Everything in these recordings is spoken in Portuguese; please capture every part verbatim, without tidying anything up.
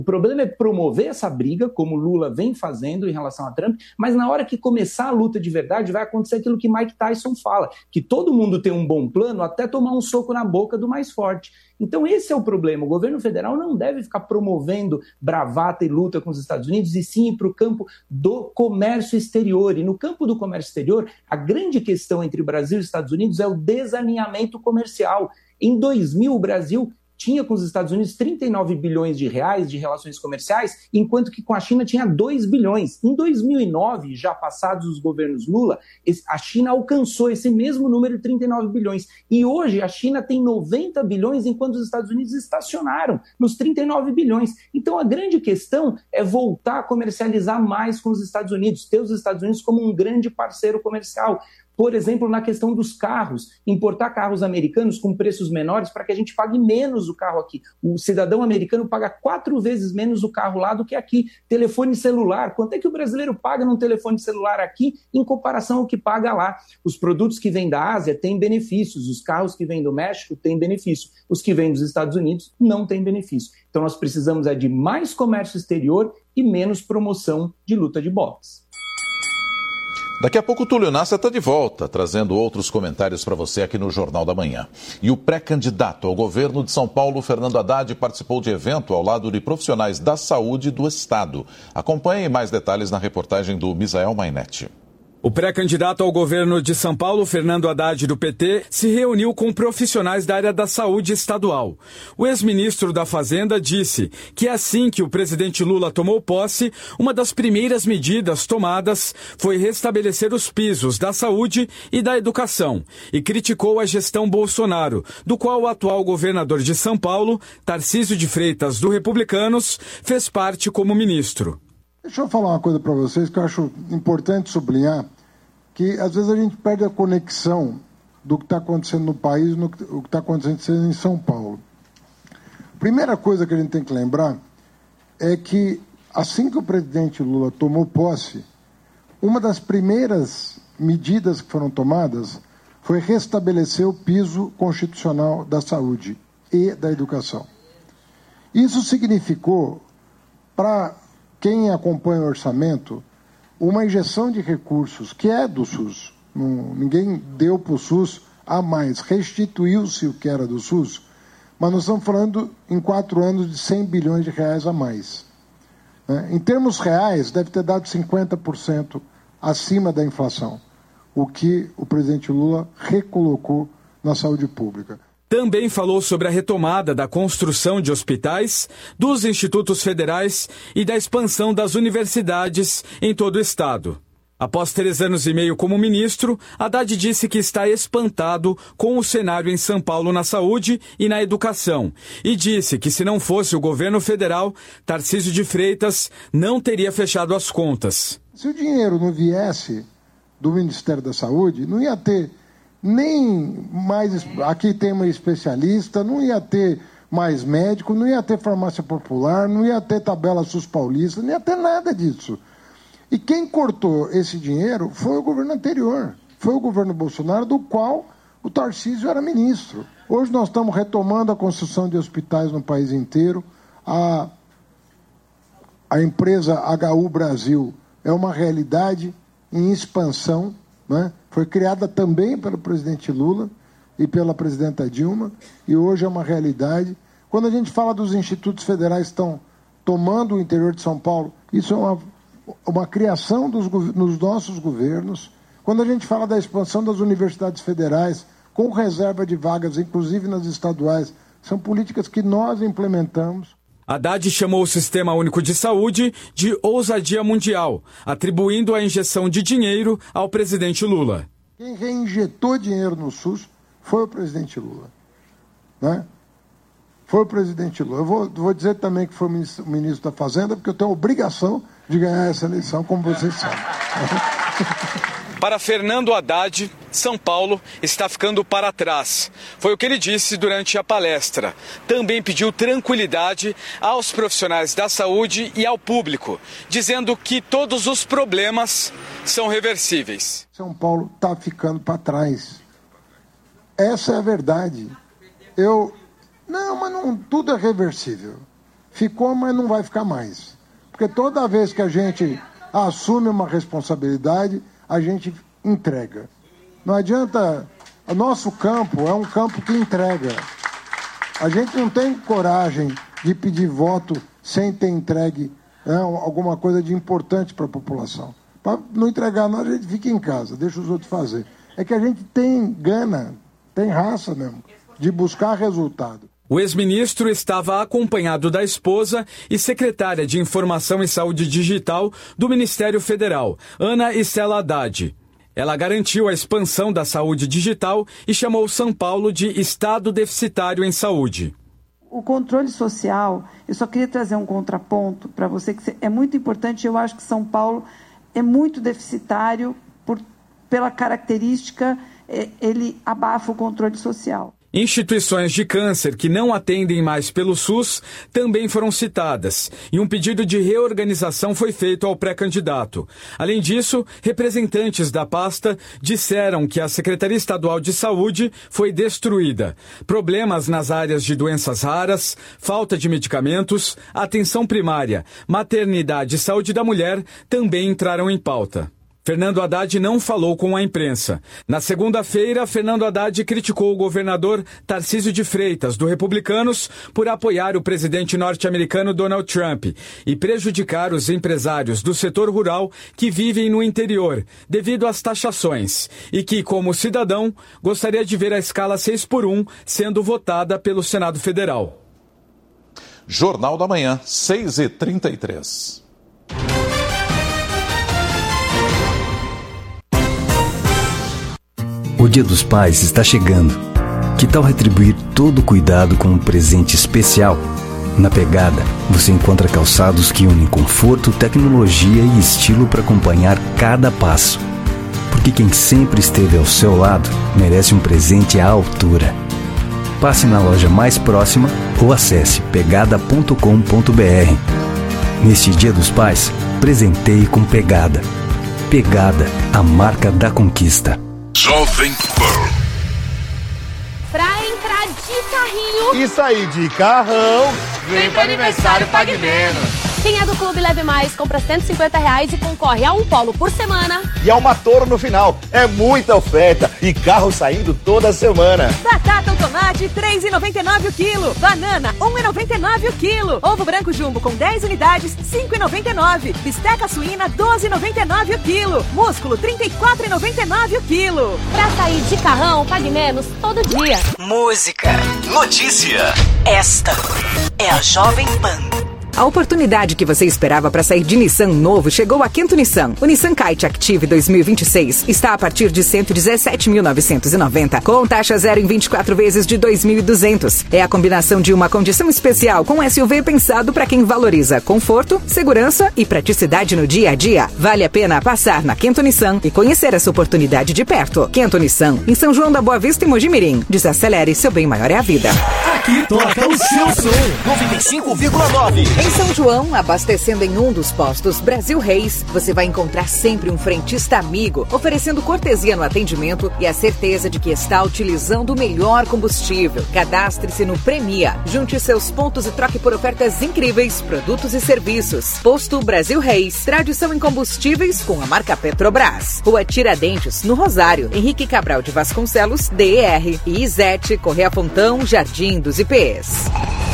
O problema é promover essa briga, como Lula vem fazendo em relação a Trump, mas na hora que começar a luta de verdade vai acontecer aquilo que Mike Tyson fala, que todo mundo tem um bom plano até tomar um soco na boca do mais forte. Então esse é o problema. O governo federal não deve ficar promovendo bravata e luta com os Estados Unidos, e sim ir para o campo do comércio exterior. E no campo do comércio exterior, a grande questão entre Brasil e Estados Unidos é o desalinhamento comercial. Em dois mil, o Brasil tinha com os Estados Unidos trinta e nove bilhões de reais de relações comerciais, enquanto que com a China tinha dois bilhões. Em dois mil e nove, já passados os governos Lula, a China alcançou esse mesmo número de trinta e nove bilhões. E hoje a China tem noventa bilhões, enquanto os Estados Unidos estacionaram nos trinta e nove bilhões. Então a grande questão é voltar a comercializar mais com os Estados Unidos, ter os Estados Unidos como um grande parceiro comercial. Por exemplo, na questão dos carros, importar carros americanos com preços menores para que a gente pague menos o carro aqui. O cidadão americano paga quatro vezes menos o carro lá do que aqui. Telefone celular, quanto é que o brasileiro paga num telefone celular aqui em comparação ao que paga lá? Os produtos que vêm da Ásia têm benefícios, os carros que vêm do México têm benefício, os que vêm dos Estados Unidos não têm benefício. Então nós precisamos é de mais comércio exterior e menos promoção de luta de boxe. Daqui a pouco o Túlio Nasser está de volta, trazendo outros comentários para você aqui no Jornal da Manhã. E o pré-candidato ao governo de São Paulo, Fernando Haddad, participou de evento ao lado de profissionais da saúde do Estado. Acompanhe mais detalhes na reportagem do Misael Mainetti. O pré-candidato ao governo de São Paulo, Fernando Haddad, do P T, se reuniu com profissionais da área da saúde estadual. O ex-ministro da Fazenda disse que assim que o presidente Lula tomou posse, uma das primeiras medidas tomadas foi restabelecer os pisos da saúde e da educação e criticou a gestão Bolsonaro, do qual o atual governador de São Paulo, Tarcísio de Freitas, do Republicanos, fez parte como ministro. Deixa eu falar uma coisa para vocês que eu acho importante sublinhar, que às vezes a gente perde a conexão do que está acontecendo no país e no que está acontecendo em São Paulo. Primeira coisa que a gente tem que lembrar é que assim que o presidente Lula tomou posse, uma das primeiras medidas que foram tomadas foi restabelecer o piso constitucional da saúde e da educação. Isso significou, para quem acompanha o orçamento, uma injeção de recursos que é do SUS. Não, ninguém deu para o SUS a mais, restituiu-se o que era do SUS, mas nós estamos falando em quatro anos de cem bilhões de reais a mais. Né? Em termos reais, deve ter dado cinquenta por cento acima da inflação, o que o presidente Lula recolocou na saúde pública. Também falou sobre a retomada da construção de hospitais, dos institutos federais e da expansão das universidades em todo o estado. Após três anos e meio como ministro, Haddad disse que está espantado com o cenário em São Paulo na saúde e na educação. E disse que se não fosse o governo federal, Tarcísio de Freitas não teria fechado as contas. Se o dinheiro não viesse do Ministério da Saúde, não ia ter nem mais, aqui tem uma especialista, não ia ter mais médico, não ia ter farmácia popular, não ia ter tabela SUS paulista, não ia ter nada disso. E quem cortou esse dinheiro foi o governo anterior, foi o governo Bolsonaro, do qual o Tarcísio era ministro. Hoje nós estamos retomando a construção de hospitais no país inteiro, a, a empresa H U Brasil é uma realidade em expansão, né? Foi criada também pelo presidente Lula e pela presidenta Dilma, e hoje é uma realidade. Quando a gente fala dos institutos federais que estão tomando o interior de São Paulo, isso é uma, uma criação dos, nos nossos governos. Quando a gente fala da expansão das universidades federais, com reserva de vagas, inclusive nas estaduais, são políticas que nós implementamos. Haddad chamou o Sistema Único de Saúde de ousadia mundial, atribuindo a injeção de dinheiro ao presidente Lula. Quem reinjetou dinheiro no SUS foi o presidente Lula. Né? Foi o presidente Lula. Eu vou, vou dizer também que foi o ministro, o ministro da Fazenda, porque eu tenho a obrigação de ganhar essa eleição, como vocês sabem. Para Fernando Haddad, São Paulo está ficando para trás. Foi o que ele disse durante a palestra. Também pediu tranquilidade aos profissionais da saúde e ao público, dizendo que todos os problemas são reversíveis. São Paulo está ficando para trás. Essa é a verdade. Eu... Não, mas não, tudo é reversível. ficou, mas não vai ficar mais. Porque toda vez que a gente assume uma responsabilidade, a gente entrega. Não adianta... O nosso campo é um campo que entrega. A gente não tem coragem de pedir voto sem ter entregue, né, alguma coisa de importante para a população. Para não entregar nada, a gente fica em casa, deixa os outros fazer. É que a gente tem gana, tem raça mesmo, de buscar resultado. O ex-ministro estava acompanhado da esposa e secretária de Informação e Saúde Digital do Ministério Federal, Ana Estela Haddad. Ela garantiu a expansão da saúde digital e chamou São Paulo de estado deficitário em saúde. O controle social, eu só queria trazer um contraponto para você, que é muito importante. Eu acho que São Paulo é muito deficitário, por, pela característica, ele abafa o controle social. Instituições de câncer que não atendem mais pelo SUS também foram citadas e um pedido de reorganização foi feito ao pré-candidato. Além disso, representantes da pasta disseram que a Secretaria Estadual de Saúde foi destruída. Problemas nas áreas de doenças raras, falta de medicamentos, atenção primária, maternidade e saúde da mulher também entraram em pauta. Fernando Haddad não falou com a imprensa. Na segunda-feira, Fernando Haddad criticou o governador Tarcísio de Freitas, do Republicanos, por apoiar o presidente norte-americano Donald Trump e prejudicar os empresários do setor rural que vivem no interior, devido às taxações, e que, como cidadão, gostaria de ver a escala seis por um sendo votada pelo Senado Federal. Jornal da Manhã, seis e trinta e três. O Dia dos Pais está chegando. Que tal retribuir todo o cuidado com um presente especial? Na Pegada, você encontra calçados que unem conforto, tecnologia e estilo para acompanhar cada passo. Porque quem sempre esteve ao seu lado merece um presente à altura. Passe na loja mais próxima ou acesse pegada ponto com ponto b r. Neste Dia dos Pais, presenteie com Pegada. Pegada, a marca da conquista. Jovem Pan. Pra entrar de carrinho e sair de carrão, vem para aniversário Pague Menos. Quem é do Clube Leve Mais compra cento e cinquenta reais e concorre a um Polo por semana. E a uma Toro no final. É muita oferta e carro saindo toda semana. Batata ou tomate, três reais e noventa e nove centavos o quilo. Banana, um real e noventa e nove centavos o quilo. Ovo branco jumbo com dez unidades, cinco reais e noventa e nove centavos. Bisteca suína, doze reais e noventa e nove centavos o quilo. Músculo, trinta e quatro reais e noventa e nove centavos o quilo. Pra sair de carrão, Pague Menos todo dia. Música. Notícia. Esta é a Jovem Pan. A oportunidade que você esperava para sair de Nissan novo chegou a Quinto Nissan. O Nissan Kite Active dois mil e vinte e seis está a partir de cento e dezessete mil novecentos e noventa, com taxa zero em vinte e quatro vezes de dois mil e duzentos. É a combinação de uma condição especial com S U V pensado para quem valoriza conforto, segurança e praticidade no dia a dia. Vale a pena passar na Quinto Nissan e conhecer essa oportunidade de perto. Quinto Nissan, em São João da Boa Vista e Mojimirim. Desacelere, seu bem maior é a vida. Aqui toca o seu som. noventa e cinco vírgula nove. Em São João, abastecendo em um dos postos Brasil Reis, você vai encontrar sempre um frentista amigo, oferecendo cortesia no atendimento e a certeza de que está utilizando o melhor combustível. Cadastre-se no Premia, junte seus pontos e troque por ofertas incríveis, produtos e serviços. Posto Brasil Reis, tradição em combustíveis com a marca Petrobras. Rua Tiradentes, no Rosário, Henrique Cabral de Vasconcelos, D E R. E Izete, Correia Fontão, Jardim dos I Pês.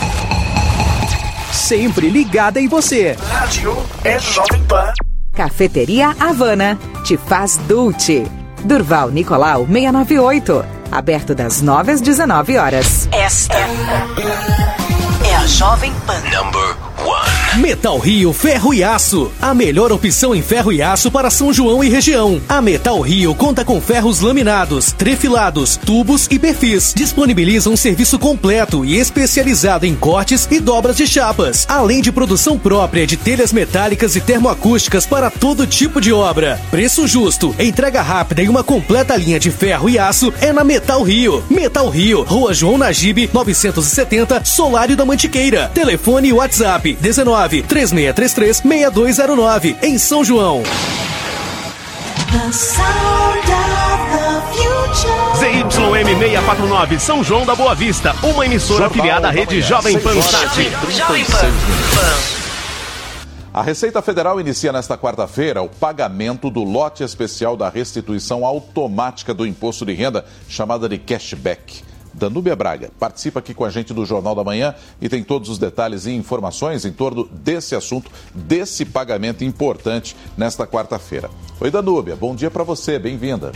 Sempre ligada em você. Rádio é Jovem Pan. Cafeteria Havana te faz Dulce. Durval Nicolau seiscentos e noventa e oito. Aberto das nove às dezenove horas. Esta é a Jovem Pan. Number one. Metal Rio Ferro e Aço. A melhor opção em ferro e aço para São João e região. A Metal Rio conta com ferros laminados, trefilados, tubos e perfis. Disponibiliza um serviço completo e especializado em cortes e dobras de chapas. Além de produção própria de telhas metálicas e termoacústicas para todo tipo de obra. Preço justo, entrega rápida e uma completa linha de ferro e aço é na Metal Rio. Metal Rio, Rua João Nagibe, novecentos e setenta, Solário da Mantiqueira. Telefone e WhatsApp dezenove, três seis três três, seis dois zero nove, em São João. The sound of the future. Z Y M seiscentos e quarenta e nove, São João da Boa Vista, uma emissora Jornal afiliada à rede Jovem Pan Sat. Jovem Pan. A Receita Federal inicia nesta quarta-feira o pagamento do lote especial da restituição automática do imposto de renda, chamada de cashback. Danúbia Braga participa aqui com a gente do Jornal da Manhã e tem todos os detalhes e informações em torno desse assunto, desse pagamento importante nesta quarta-feira. Oi, Danúbia, bom dia para você, bem-vinda.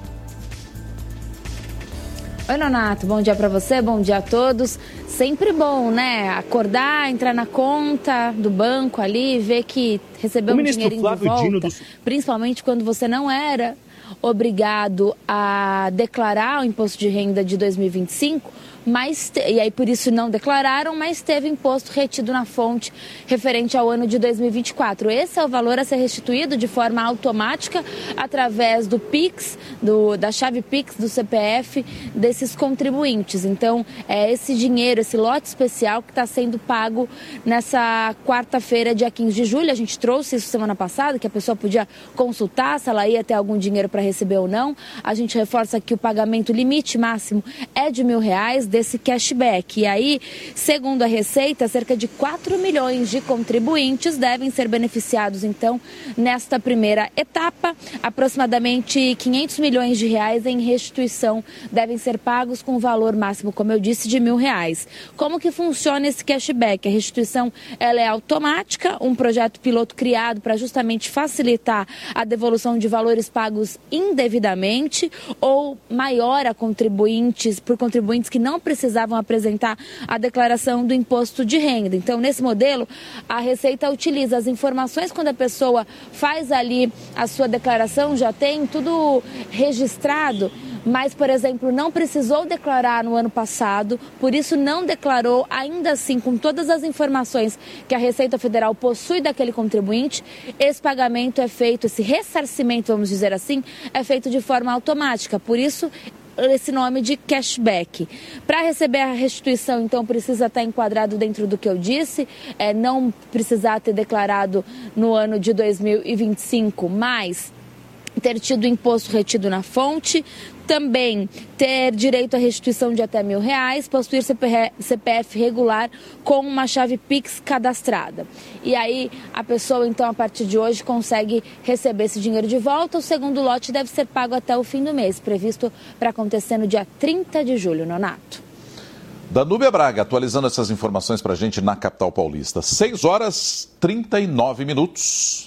Oi, Nonato, bom dia para você, bom dia a todos. Sempre bom, né? Acordar, entrar na conta do banco ali, ver que recebeu um dinheirinho de volta, do... principalmente quando você não era obrigado a declarar o imposto de renda de dois mil e vinte e cinco, mas, e aí por isso não declararam, mas teve imposto retido na fonte referente ao ano de dois mil e vinte e quatro. Esse é o valor a ser restituído de forma automática através do Pix, do, da chave Pix do C P F desses contribuintes. Então, é esse dinheiro, esse lote especial que está sendo pago nessa quarta-feira, dia quinze de julho. A gente trouxe isso semana passada, que a pessoa podia consultar se ela ia ter algum dinheiro para receber ou não. A gente reforça que o pagamento limite máximo é de mil reais desse cashback. E aí, segundo a Receita, cerca de quatro milhões de contribuintes devem ser beneficiados, então, nesta primeira etapa. Aproximadamente quinhentos milhões de reais em restituição devem ser pagos com valor máximo, como eu disse, de mil reais. Como que funciona esse cashback? A restituição ela é automática, um projeto piloto criado para justamente facilitar a devolução de valores pagos indevidamente ou maior a contribuintes, por contribuintes que não precisavam apresentar a declaração do imposto de renda. Então, nesse modelo, a Receita utiliza as informações quando a pessoa faz ali a sua declaração, já tem tudo registrado, mas, por exemplo, não precisou declarar no ano passado, por isso não declarou, ainda assim, com todas as informações que a Receita Federal possui daquele contribuinte, esse pagamento é feito, esse ressarcimento, vamos dizer assim, é feito de forma automática. Por isso, esse nome de cashback. Para receber a restituição, então, precisa estar enquadrado dentro do que eu disse, é, não precisar ter declarado no ano de dois mil e vinte e cinco, mas ter tido imposto retido na fonte, também ter direito à restituição de até mil reais, possuir C P F regular com uma chave Pix cadastrada. E aí a pessoa, então, a partir de hoje, consegue receber esse dinheiro de volta. O segundo lote deve ser pago até o fim do mês, previsto para acontecer no dia trinta de julho, Nonato. Danúbia Braga, atualizando essas informações para a gente na capital paulista. seis horas e trinta e nove minutos.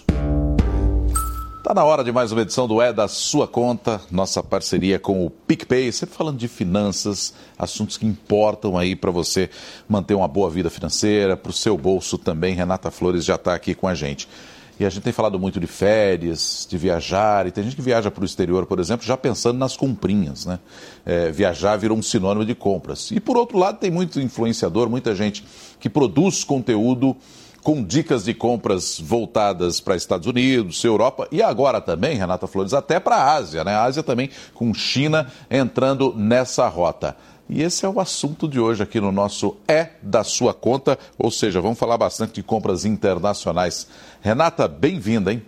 Está na hora de mais uma edição do É da Sua Conta, nossa parceria com o PicPay, sempre falando de finanças, assuntos que importam aí para você manter uma boa vida financeira, para o seu bolso também. Renata Flores já está aqui com a gente. E a gente tem falado muito de férias, de viajar, e tem gente que viaja para o exterior, por exemplo, já pensando nas comprinhas, né? É, viajar virou um sinônimo de compras. E por outro lado, tem muito influenciador, muita gente que produz conteúdo com dicas de compras voltadas para Estados Unidos, Europa e agora também, Renata Flores, até para a Ásia, né? A Ásia também com China entrando nessa rota. E esse é o assunto de hoje aqui no nosso É da Sua Conta, ou seja, vamos falar bastante de compras internacionais. Renata, bem-vinda, hein?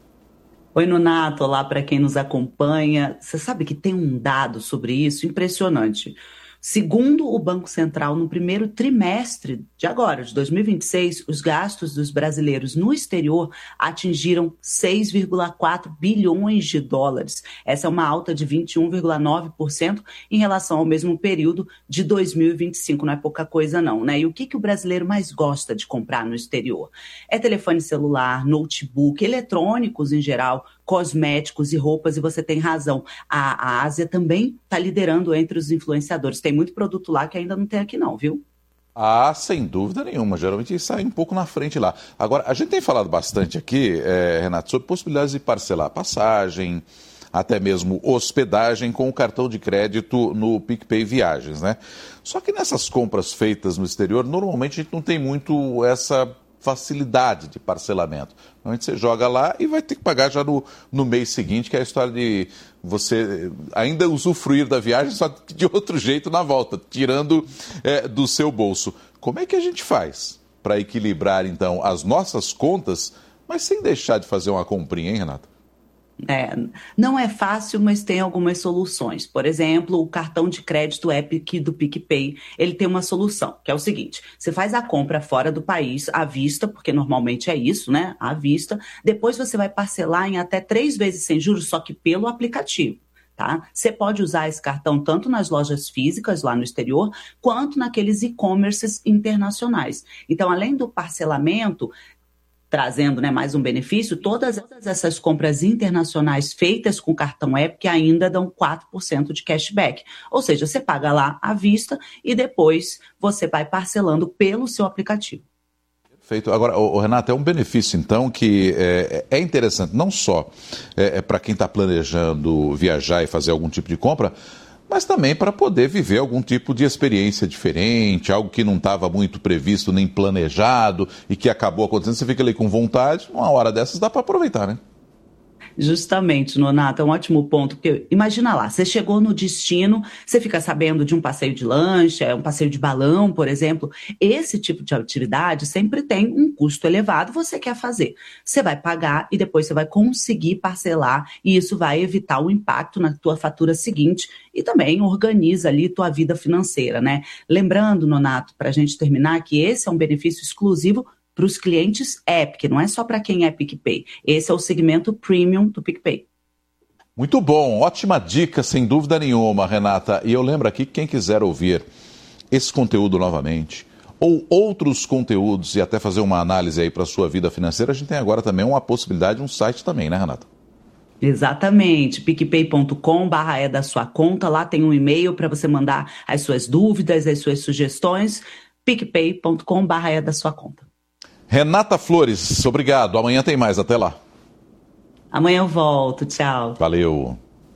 Oi, Nonato, olá para quem nos acompanha. Você sabe que tem um dado sobre isso impressionante. Segundo o Banco Central, no primeiro trimestre de agora, de dois mil e vinte e seis, os gastos dos brasileiros no exterior atingiram seis vírgula quatro bilhões de dólares. Essa é uma alta de vinte e um vírgula nove por cento em relação ao mesmo período de dois mil e vinte e cinco. Não é pouca coisa não, né? E o que, que o brasileiro mais gosta de comprar no exterior? É telefone celular, notebook, eletrônicos em geral, cosméticos e roupas, e você tem razão. A, a Ásia também está liderando entre os influenciadores. Tem muito produto lá que ainda não tem aqui não, viu? Ah, sem dúvida nenhuma. Geralmente sai um pouco na frente lá. Agora, a gente tem falado bastante aqui, é, Renato, sobre possibilidades de parcelar passagem, até mesmo hospedagem com o cartão de crédito no PicPay Viagens, né? Só que nessas compras feitas no exterior, normalmente a gente não tem muito essa facilidade de parcelamento. Normalmente você joga lá e vai ter que pagar já no, no mês seguinte, que é a história de você ainda usufruir da viagem, só de outro jeito na volta, tirando é, do seu bolso. Como é que a gente faz para equilibrar, então, as nossas contas, mas sem deixar de fazer uma comprinha, hein, Renata? É, não é fácil, mas tem algumas soluções. Por exemplo, o cartão de crédito Epic do PicPay, ele tem uma solução, que é o seguinte: você faz a compra fora do país, à vista, porque normalmente é isso, né? À vista. Depois você vai parcelar em até três vezes sem juros, só que pelo aplicativo. Tá? Você pode usar esse cartão tanto nas lojas físicas lá no exterior, quanto naqueles e-commerces internacionais. Então, além do parcelamento, trazendo, né, mais um benefício, todas essas compras internacionais feitas com cartão Epic ainda dão quatro por cento de cashback. Ou seja, você paga lá à vista e depois você vai parcelando pelo seu aplicativo. Perfeito. Agora, o Renato, é um benefício, então, que é, é interessante, não só é, é para quem está planejando viajar e fazer algum tipo de compra, mas também para poder viver algum tipo de experiência diferente, algo que não estava muito previsto nem planejado e que acabou acontecendo. Você fica ali com vontade, uma hora dessas dá para aproveitar, né? Justamente, Nonato, é um ótimo ponto, porque imagina lá, você chegou no destino, você fica sabendo de um passeio de lancha, um passeio de balão, por exemplo. Esse tipo de atividade sempre tem um custo elevado, você quer fazer. Você vai pagar e depois você vai conseguir parcelar e isso vai evitar o impacto na tua fatura seguinte e também organiza ali tua vida financeira, né? Lembrando, Nonato, para a gente terminar, que esse é um benefício exclusivo para os clientes Epic, não é só para quem é PicPay. Esse é o segmento premium do PicPay. Muito bom, ótima dica, sem dúvida nenhuma, Renata. E eu lembro aqui que quem quiser ouvir esse conteúdo novamente, ou outros conteúdos e até fazer uma análise aí para a sua vida financeira, a gente tem agora também uma possibilidade, um site também, né, Renata? Exatamente, picpay ponto com barra é da sua conta, lá tem um e-mail para você mandar as suas dúvidas, as suas sugestões, picpay ponto com barra é da sua conta. Renata Flores, obrigado. Amanhã tem mais. Até lá. Amanhã eu volto. Tchau. Valeu.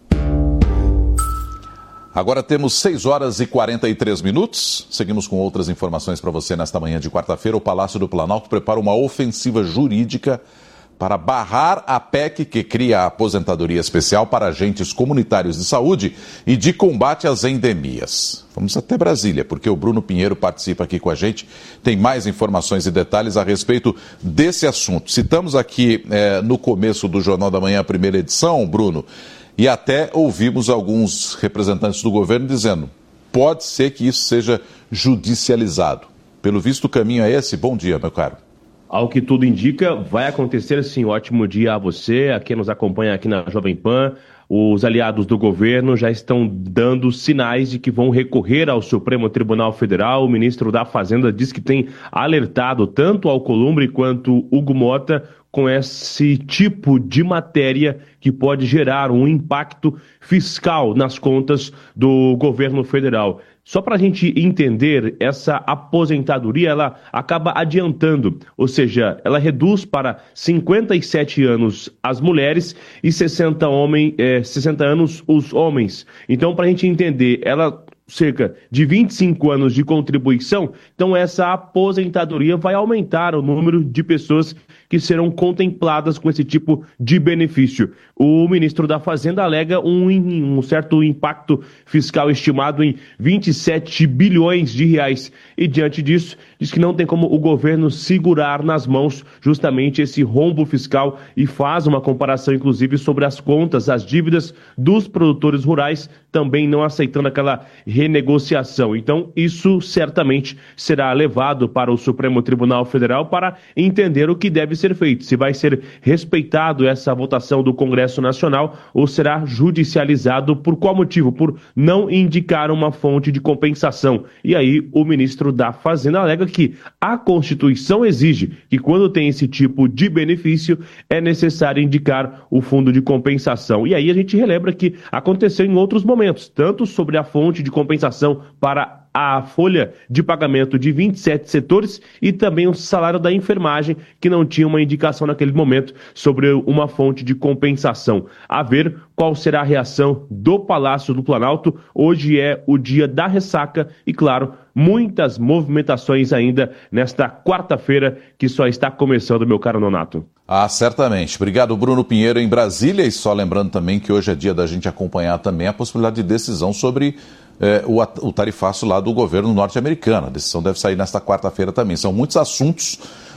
Agora temos seis horas e quarenta e três minutos. Seguimos com outras informações para você nesta manhã de quarta-feira. O Palácio do Planalto prepara uma ofensiva jurídica para barrar a P E C que cria a aposentadoria especial para agentes comunitários de saúde e de combate às endemias. Vamos até Brasília, porque o Bruno Pinheiro participa aqui com a gente, tem mais informações e detalhes a respeito desse assunto. Citamos aqui é, no começo do Jornal da Manhã, a primeira edição, Bruno, e até ouvimos alguns representantes do governo dizendo, pode ser que isso seja judicializado. Pelo visto, o caminho é esse. Bom dia, meu caro. Ao que tudo indica, vai acontecer sim. Ótimo dia a você, a quem nos acompanha aqui na Jovem Pan. Os aliados do governo já estão dando sinais de que vão recorrer ao Supremo Tribunal Federal. O ministro da Fazenda diz que tem alertado tanto Alcolumbre quanto Hugo Mota com esse tipo de matéria que pode gerar um impacto fiscal nas contas do governo federal. Só para a gente entender, essa aposentadoria, ela acaba adiantando, ou seja, ela reduz para cinquenta e sete anos as mulheres e sessenta, homem, é, sessenta anos os homens. Então, para a gente entender, ela cerca de vinte e cinco anos de contribuição, então essa aposentadoria vai aumentar o número de pessoas que serão contempladas com esse tipo de benefício. O ministro da Fazenda alega um, um certo impacto fiscal estimado em vinte e sete bilhões de reais e, diante disso, diz que não tem como o governo segurar nas mãos justamente esse rombo fiscal e faz uma comparação, inclusive, sobre as contas, as dívidas dos produtores rurais, também não aceitando aquela renegociação. Então, isso certamente será levado para o Supremo Tribunal Federal para entender o que deve ser feito, se vai ser respeitado essa votação do Congresso Nacional ou será judicializado. Por qual motivo? Por não indicar uma fonte de compensação. E aí o ministro da Fazenda alega que a Constituição exige que quando tem esse tipo de benefício é necessário indicar o fundo de compensação. E aí a gente relembra que aconteceu em outros momentos, tanto sobre a fonte de compensação para a folha de pagamento de vinte e sete setores e também o salário da enfermagem, que não tinha uma indicação naquele momento sobre uma fonte de compensação. A ver qual será a reação do Palácio do Planalto. Hoje é o dia da ressaca e, claro, muitas movimentações ainda nesta quarta-feira que só está começando, meu caro Nonato. Ah, certamente. Obrigado, Bruno Pinheiro, em Brasília. E só lembrando também que hoje é dia da gente acompanhar também a possibilidade de decisão sobre É, o, o tarifaço lá do governo norte-americano. A decisão deve sair nesta quarta-feira também. São muitos assuntos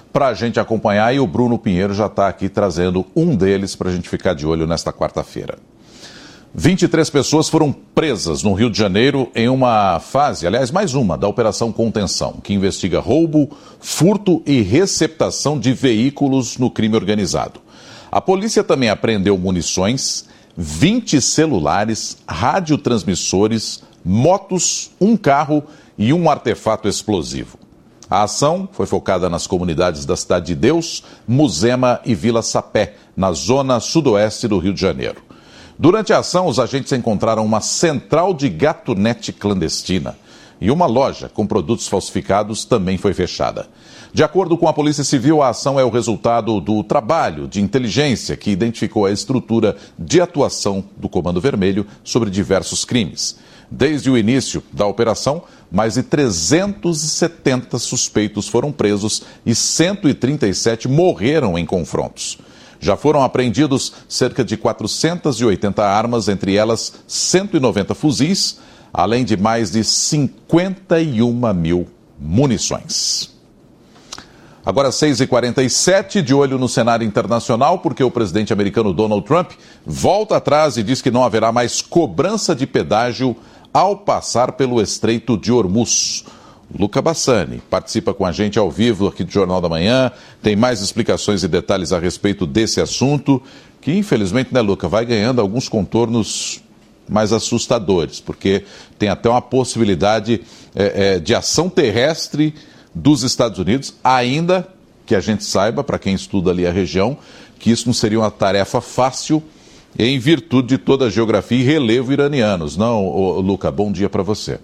para a gente acompanhar e o Bruno Pinheiro já está aqui trazendo um deles para a gente ficar de olho nesta quarta-feira. vinte e três pessoas foram presas no Rio de Janeiro em uma fase, aliás, mais uma, da Operação Contenção, que investiga roubo, furto e receptação de veículos no crime organizado. A polícia também apreendeu munições, vinte celulares, radiotransmissores, motos, um carro e um artefato explosivo. A ação foi focada nas comunidades da Cidade de Deus, Muzema e Vila Sapé, na zona sudoeste do Rio de Janeiro. Durante a ação, os agentes encontraram uma central de gatunete clandestina e uma loja com produtos falsificados também foi fechada. De acordo com a Polícia Civil, a ação é o resultado do trabalho de inteligência que identificou a estrutura de atuação do Comando Vermelho sobre diversos crimes. Desde o início da operação, mais de trezentos e setenta suspeitos foram presos e cento e trinta e sete morreram em confrontos. Já foram apreendidos cerca de quatrocentas e oitenta armas, entre elas cento e noventa fuzis, além de mais de cinquenta e uma mil munições. Agora seis e quarenta e sete, de olho no cenário internacional, porque o presidente americano Donald Trump volta atrás e diz que não haverá mais cobrança de pedágio ao passar pelo Estreito de Hormuz. Luca Bassani participa com a gente ao vivo aqui do Jornal da Manhã, tem mais explicações e detalhes a respeito desse assunto, que infelizmente, né, Luca, vai ganhando alguns contornos mais assustadores, porque tem até uma possibilidade é, é, de ação terrestre dos Estados Unidos, ainda que a gente saiba, para quem estuda ali a região, que isso não seria uma tarefa fácil em virtude de toda a geografia e relevo iranianos. Não, ô, Luca, bom dia para você.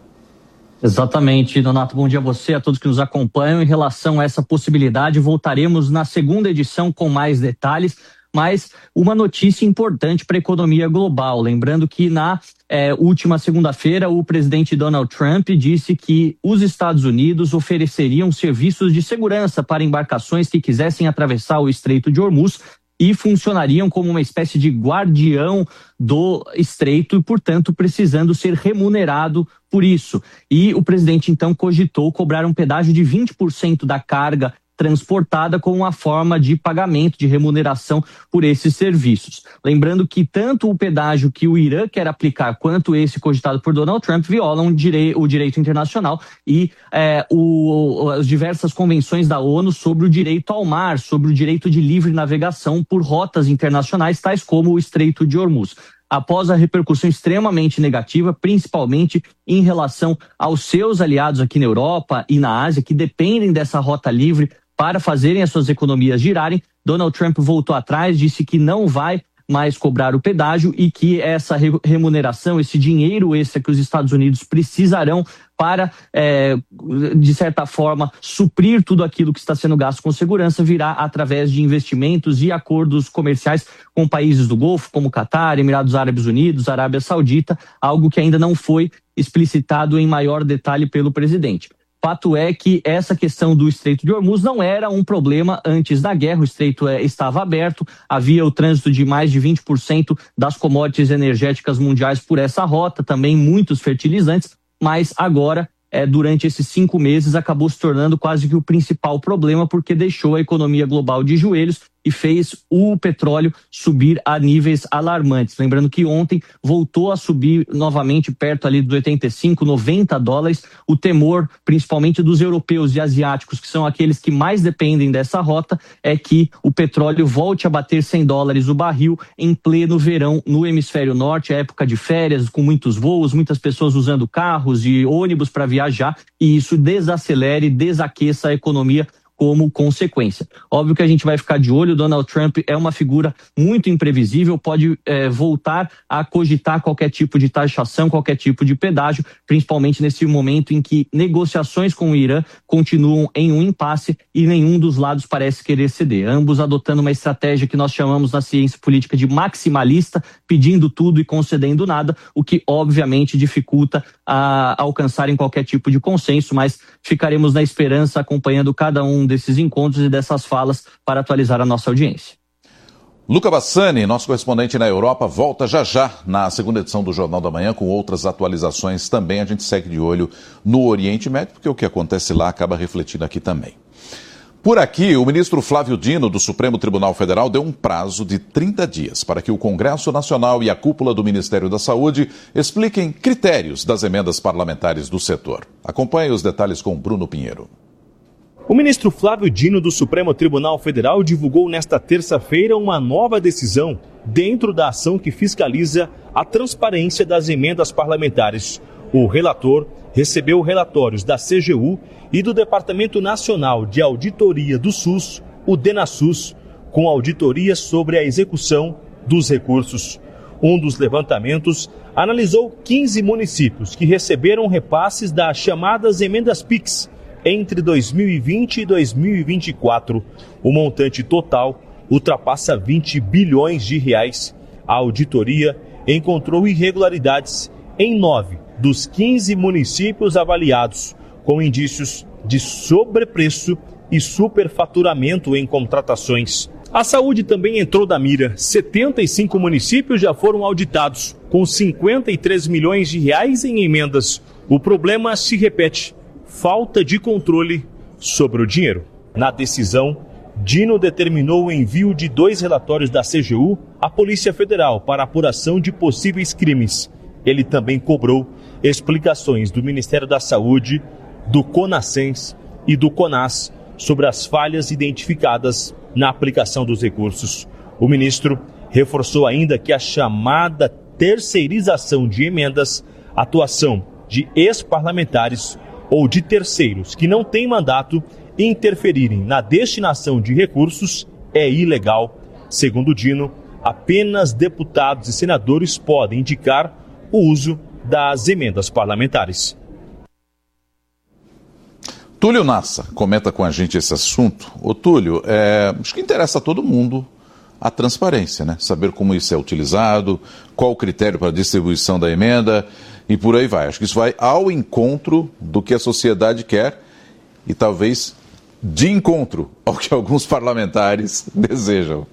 Exatamente, Donato, bom dia a você, a todos que nos acompanham. Em relação a essa possibilidade, voltaremos na segunda edição com mais detalhes, mas uma notícia importante para a economia global. Lembrando que na é, última segunda-feira, o presidente Donald Trump disse que os Estados Unidos ofereceriam serviços de segurança para embarcações que quisessem atravessar o Estreito de Hormuz e funcionariam como uma espécie de guardião do estreito e, portanto, precisando ser remunerado por isso. E o presidente, então, cogitou cobrar um pedágio de vinte por cento da carga transportada como uma forma de pagamento, de remuneração por esses serviços. Lembrando que tanto o pedágio que o Irã quer aplicar quanto esse cogitado por Donald Trump violam o direito internacional e é, o, as diversas convenções da ONU sobre o direito ao mar, sobre o direito de livre navegação por rotas internacionais, tais como o Estreito de Hormuz. Após a repercussão extremamente negativa, principalmente em relação aos seus aliados aqui na Europa e na Ásia, que dependem dessa rota livre para fazerem as suas economias girarem, Donald Trump voltou atrás, disse que não vai mais cobrar o pedágio e que essa remuneração, esse dinheiro extra que os Estados Unidos precisarão para, é, de certa forma, suprir tudo aquilo que está sendo gasto com segurança, virá através de investimentos e acordos comerciais com países do Golfo, como Catar, Emirados Árabes Unidos, Arábia Saudita, algo que ainda não foi explicitado em maior detalhe pelo presidente. Fato é que essa questão do Estreito de Hormuz não era um problema antes da guerra, o estreito estava aberto, havia o trânsito de mais de vinte por cento das commodities energéticas mundiais por essa rota, também muitos fertilizantes, mas agora, é, durante esses cinco meses, acabou se tornando quase que o principal problema, porque deixou a economia global de joelhos e fez o petróleo subir a níveis alarmantes. Lembrando que ontem voltou a subir novamente perto ali dos oitenta e cinco, noventa dólares. O temor, principalmente dos europeus e asiáticos, que são aqueles que mais dependem dessa rota, é que o petróleo volte a bater cem dólares o barril em pleno verão no hemisfério norte, época de férias, com muitos voos, muitas pessoas usando carros e ônibus para viajar, e isso desacelere, desaqueça a economia como consequência. Óbvio que a gente vai ficar de olho, Donald Trump é uma figura muito imprevisível, pode é, voltar a cogitar qualquer tipo de taxação, qualquer tipo de pedágio, principalmente nesse momento em que negociações com o Irã continuam em um impasse e nenhum dos lados parece querer ceder. Ambos adotando uma estratégia que nós chamamos na ciência política de maximalista, pedindo tudo e concedendo nada, o que obviamente dificulta a alcançarem qualquer tipo de consenso, mas ficaremos na esperança acompanhando cada um desses encontros e dessas falas para atualizar a nossa audiência. Luca Bassani, nosso correspondente na Europa, volta já já na segunda edição do Jornal da Manhã com outras atualizações também. A gente segue de olho no Oriente Médio, porque o que acontece lá acaba refletindo aqui também. Por aqui, o ministro Flávio Dino, do Supremo Tribunal Federal, deu um prazo de trinta dias para que o Congresso Nacional e a cúpula do Ministério da Saúde expliquem critérios das emendas parlamentares do setor. Acompanhe os detalhes com Bruno Pinheiro. O ministro Flávio Dino, do Supremo Tribunal Federal, divulgou nesta terça-feira uma nova decisão dentro da ação que fiscaliza a transparência das emendas parlamentares. O relator recebeu relatórios da C G U e do Departamento Nacional de Auditoria do SUS, o DENASUS, com auditoria sobre a execução dos recursos. Um dos levantamentos analisou quinze municípios que receberam repasses das chamadas emendas PIX entre dois mil e vinte e dois mil e vinte e quatro. O montante total ultrapassa vinte bilhões de reais. A auditoria encontrou irregularidades em nove dos quinze municípios avaliados, com indícios de sobrepreço e superfaturamento em contratações. A saúde também entrou da mira. setenta e cinco municípios já foram auditados, com cinquenta e três milhões de reais em emendas. O problema se repete: falta de controle sobre o dinheiro. Na decisão, Dino determinou o envio de dois relatórios da C G U à Polícia Federal para apuração de possíveis crimes. Ele também cobrou explicações do Ministério da Saúde, do CONASSENS e do CONAS sobre as falhas identificadas na aplicação dos recursos. O ministro reforçou ainda que a chamada terceirização de emendas, atuação de ex-parlamentares ou de terceiros que não têm mandato interferirem na destinação de recursos, é ilegal. Segundo Dino, apenas deputados e senadores podem indicar o uso das emendas parlamentares. Túlio Nassa comenta com a gente esse assunto. Ô Túlio, é, acho que interessa a todo mundo a transparência, né? Saber como isso é utilizado, qual o critério para a distribuição da emenda e por aí vai. Acho que isso vai ao encontro do que a sociedade quer e talvez de encontro ao que alguns parlamentares desejam.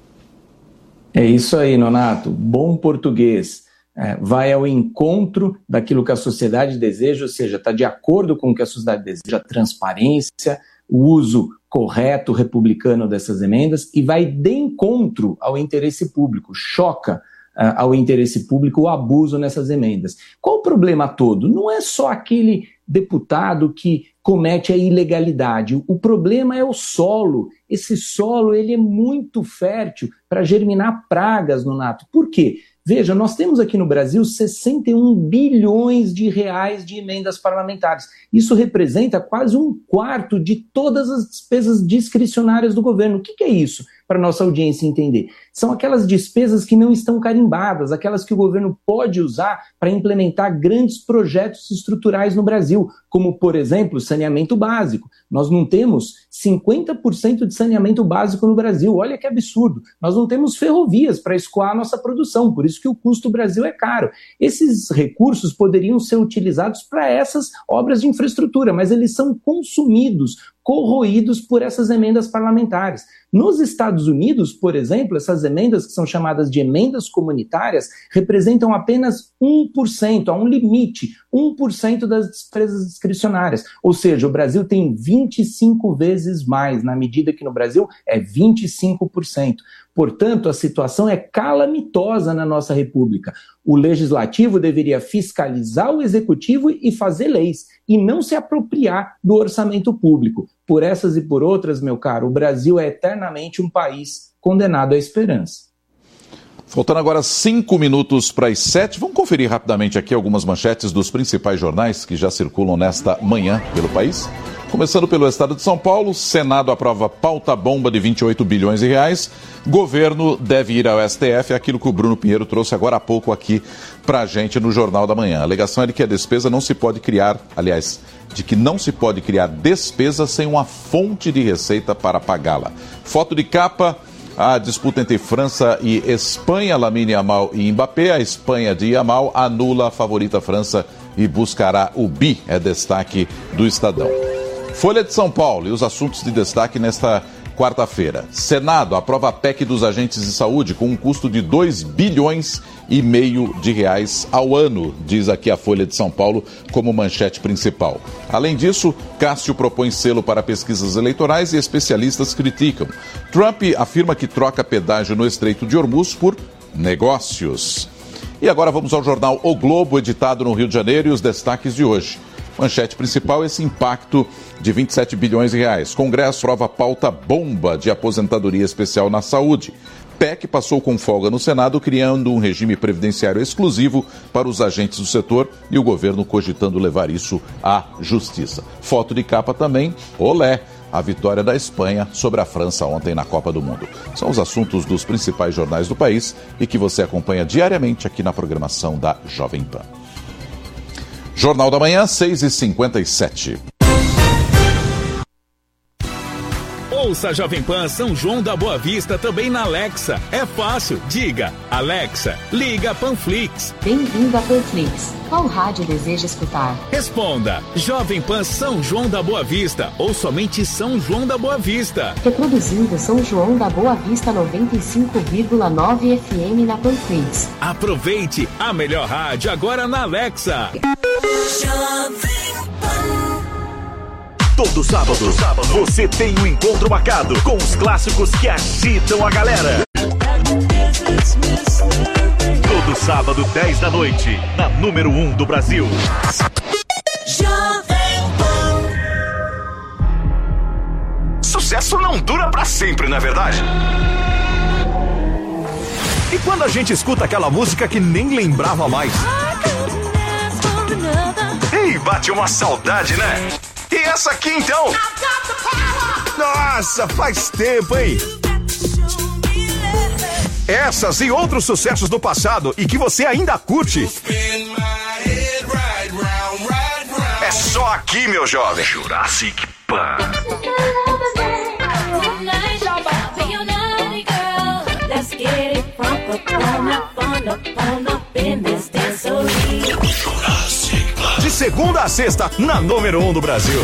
É isso aí, Nonato. Bom português. É, vai ao encontro daquilo que a sociedade deseja, ou seja, está de acordo com o que a sociedade deseja, a transparência, o uso correto republicano dessas emendas, e vai de encontro ao interesse público, choca uh, ao interesse público o abuso nessas emendas. Qual o problema todo? Não é só aquele deputado que comete a ilegalidade, o problema é o solo. Esse solo ele é muito fértil para germinar pragas, Nonato. Por quê? Veja, nós temos aqui no Brasil sessenta e um bilhões de reais de emendas parlamentares. Isso representa quase um quarto de todas as despesas discricionárias do governo. O que, que é isso? Para a nossa audiência entender. São aquelas despesas que não estão carimbadas, aquelas que o governo pode usar para implementar grandes projetos estruturais no Brasil, como, por exemplo, saneamento básico. Nós não temos cinquenta por cento de saneamento básico no Brasil. Olha que absurdo. Nós não temos ferrovias para escoar a nossa produção, por isso que o custo do Brasil é caro. Esses recursos poderiam ser utilizados para essas obras de infraestrutura, mas eles são consumidos, corroídos por essas emendas parlamentares. Nos Estados Unidos, por exemplo, essas emendas, que são chamadas de emendas comunitárias, representam apenas um por cento, há um limite, um por cento das despesas discricionárias. Ou seja, o Brasil tem vinte e cinco vezes mais, na medida que no Brasil é vinte e cinco por cento. Portanto, a situação é calamitosa na nossa República. O Legislativo deveria fiscalizar o Executivo e fazer leis, e não se apropriar do orçamento público. Por essas e por outras, meu caro, o Brasil é eternamente um país condenado à esperança. Faltando agora cinco minutos para as sete, vamos conferir rapidamente aqui algumas manchetes dos principais jornais que já circulam nesta manhã pelo país. Começando pelo estado de São Paulo, Senado aprova pauta-bomba de vinte e oito bilhões de reais. Governo deve ir ao S T F, aquilo que o Bruno Pinheiro trouxe agora há pouco aqui para a gente no Jornal da Manhã. A alegação é de que a despesa não se pode criar, aliás, de que não se pode criar despesa sem uma fonte de receita para pagá-la. Foto de capa, a disputa entre França e Espanha, Lamine Yamal e Mbappé. A Espanha de Yamal anula a favorita França e buscará o bi, é destaque do Estadão. Folha de São Paulo e os assuntos de destaque nesta quarta-feira. Senado aprova a P E C dos agentes de saúde com um custo de dois bilhões e meio de reais ao ano, diz aqui a Folha de São Paulo como manchete principal. Além disso, Cássio propõe selo para pesquisas eleitorais e especialistas criticam. Trump afirma que troca pedágio no Estreito de Hormuz por negócios. E agora vamos ao jornal O Globo, editado no Rio de Janeiro, e os destaques de hoje. Manchete principal, esse impacto de vinte e sete bilhões de reais. Congresso aprova pauta bomba de aposentadoria especial na saúde. P E C passou com folga no Senado, criando um regime previdenciário exclusivo para os agentes do setor e o governo cogitando levar isso à justiça. Foto de capa também, olé, a vitória da Espanha sobre a França ontem na Copa do Mundo. São os assuntos dos principais jornais do país e que você acompanha diariamente aqui na programação da Jovem Pan. Jornal da Manhã, seis e cinquenta e sete. Ouça a Jovem Pan São João da Boa Vista também na Alexa. É fácil. Diga, Alexa, liga Panflix. Bem-vindo a Panflix. Qual rádio deseja escutar? Responda, Jovem Pan São João da Boa Vista ou somente São João da Boa Vista. Reproduzindo São João da Boa Vista noventa e cinco vírgula nove F M na Panflix. Aproveite a melhor rádio agora na Alexa. Todo sábado, Todo sábado, você tem um encontro marcado com os clássicos que agitam a galera. Todo sábado, dez da noite, na número um do Brasil. Sucesso não dura pra sempre, não é verdade? E quando a gente escuta aquela música que nem lembrava mais? Ei, bate uma saudade, né? E essa aqui então? Nossa, faz tempo, hein? Essas e outros sucessos do passado e que você ainda curte. É só aqui, meu jovem. Jurassic Pan. De segunda a sexta, na número um do Brasil.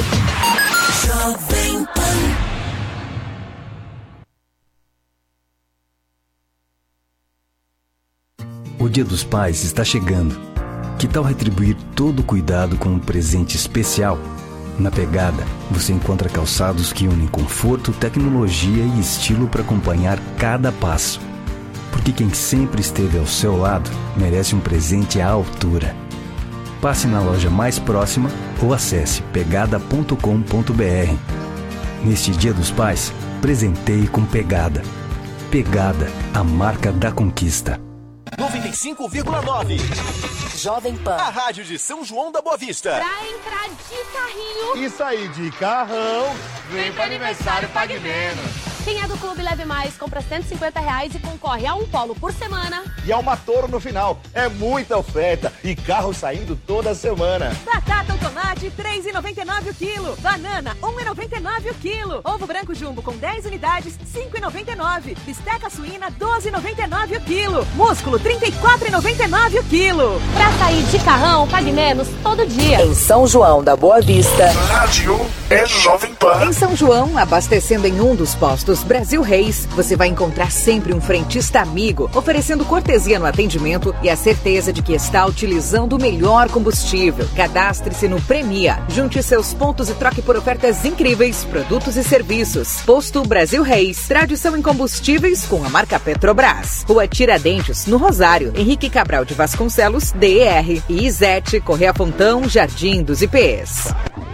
O Dia dos Pais está chegando. Que tal retribuir todo o cuidado com um presente especial? Na Pegada, você encontra calçados que unem conforto, tecnologia e estilo para acompanhar cada passo. Porque quem sempre esteve ao seu lado merece um presente à altura. Passe na loja mais próxima ou acesse pegada ponto com ponto b r. Neste Dia dos Pais, presenteie com Pegada. Pegada, a marca da conquista. noventa e cinco vírgula nove. Jovem Pan. A rádio de São João da Boa Vista. Pra entrar de carrinho E sair de carrão, vem pro aniversário Pague Menos. Quem é do Clube Leve Mais compra cento e cinquenta reais e concorre a um polo por semana. E a uma Toro no final. É muita oferta e carro saindo toda semana. Batata ou tomate, três reais e noventa e nove o quilo. Banana, um real e noventa e nove o quilo. Ovo branco jumbo com dez unidades, cinco reais e noventa e nove. Bisteca suína, doze reais e noventa e nove o quilo. Músculo, trinta e quatro reais e noventa e nove o quilo. Pra sair de carrão, Pague Menos todo dia. Em São João da Boa Vista. Rádio é Jovem Pan. Em São João, abastecendo em um dos postos Brasil Reis, você vai encontrar sempre um frentista amigo, oferecendo cortesia no atendimento e a certeza de que está utilizando o melhor combustível. Cadastre-se no Premia, junte seus pontos e troque por ofertas incríveis, produtos e serviços. Posto Brasil Reis, tradição em combustíveis com a marca Petrobras. Rua Tiradentes, no Rosário, Henrique Cabral de Vasconcelos, D E R. E Izete, Correia Fontão, Jardim dos I Pês.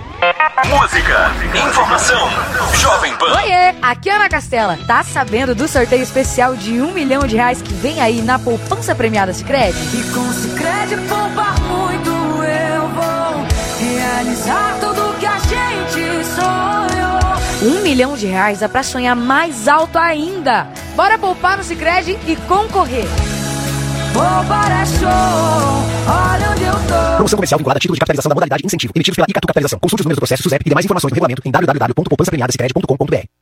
Música, informação, Jovem Pan. Oiê, aqui é Ana Castela. Tá sabendo do sorteio especial de um milhão de reais que vem aí na poupança premiada Sicredi? E com Sicredi poupar muito eu vou realizar tudo que a gente sonhou. Um milhão de reais é pra sonhar mais alto ainda. Bora poupar no Sicredi e concorrer. Poupar é show, olha onde eu tô. Promoção comercial vinculada a título de capitalização da modalidade incentivo, emitidos pela Icatu Capitalização. Consulte os números do processo SUSEP e demais informações do regulamento em w w w ponto poupança premiada sicredi ponto com ponto b r.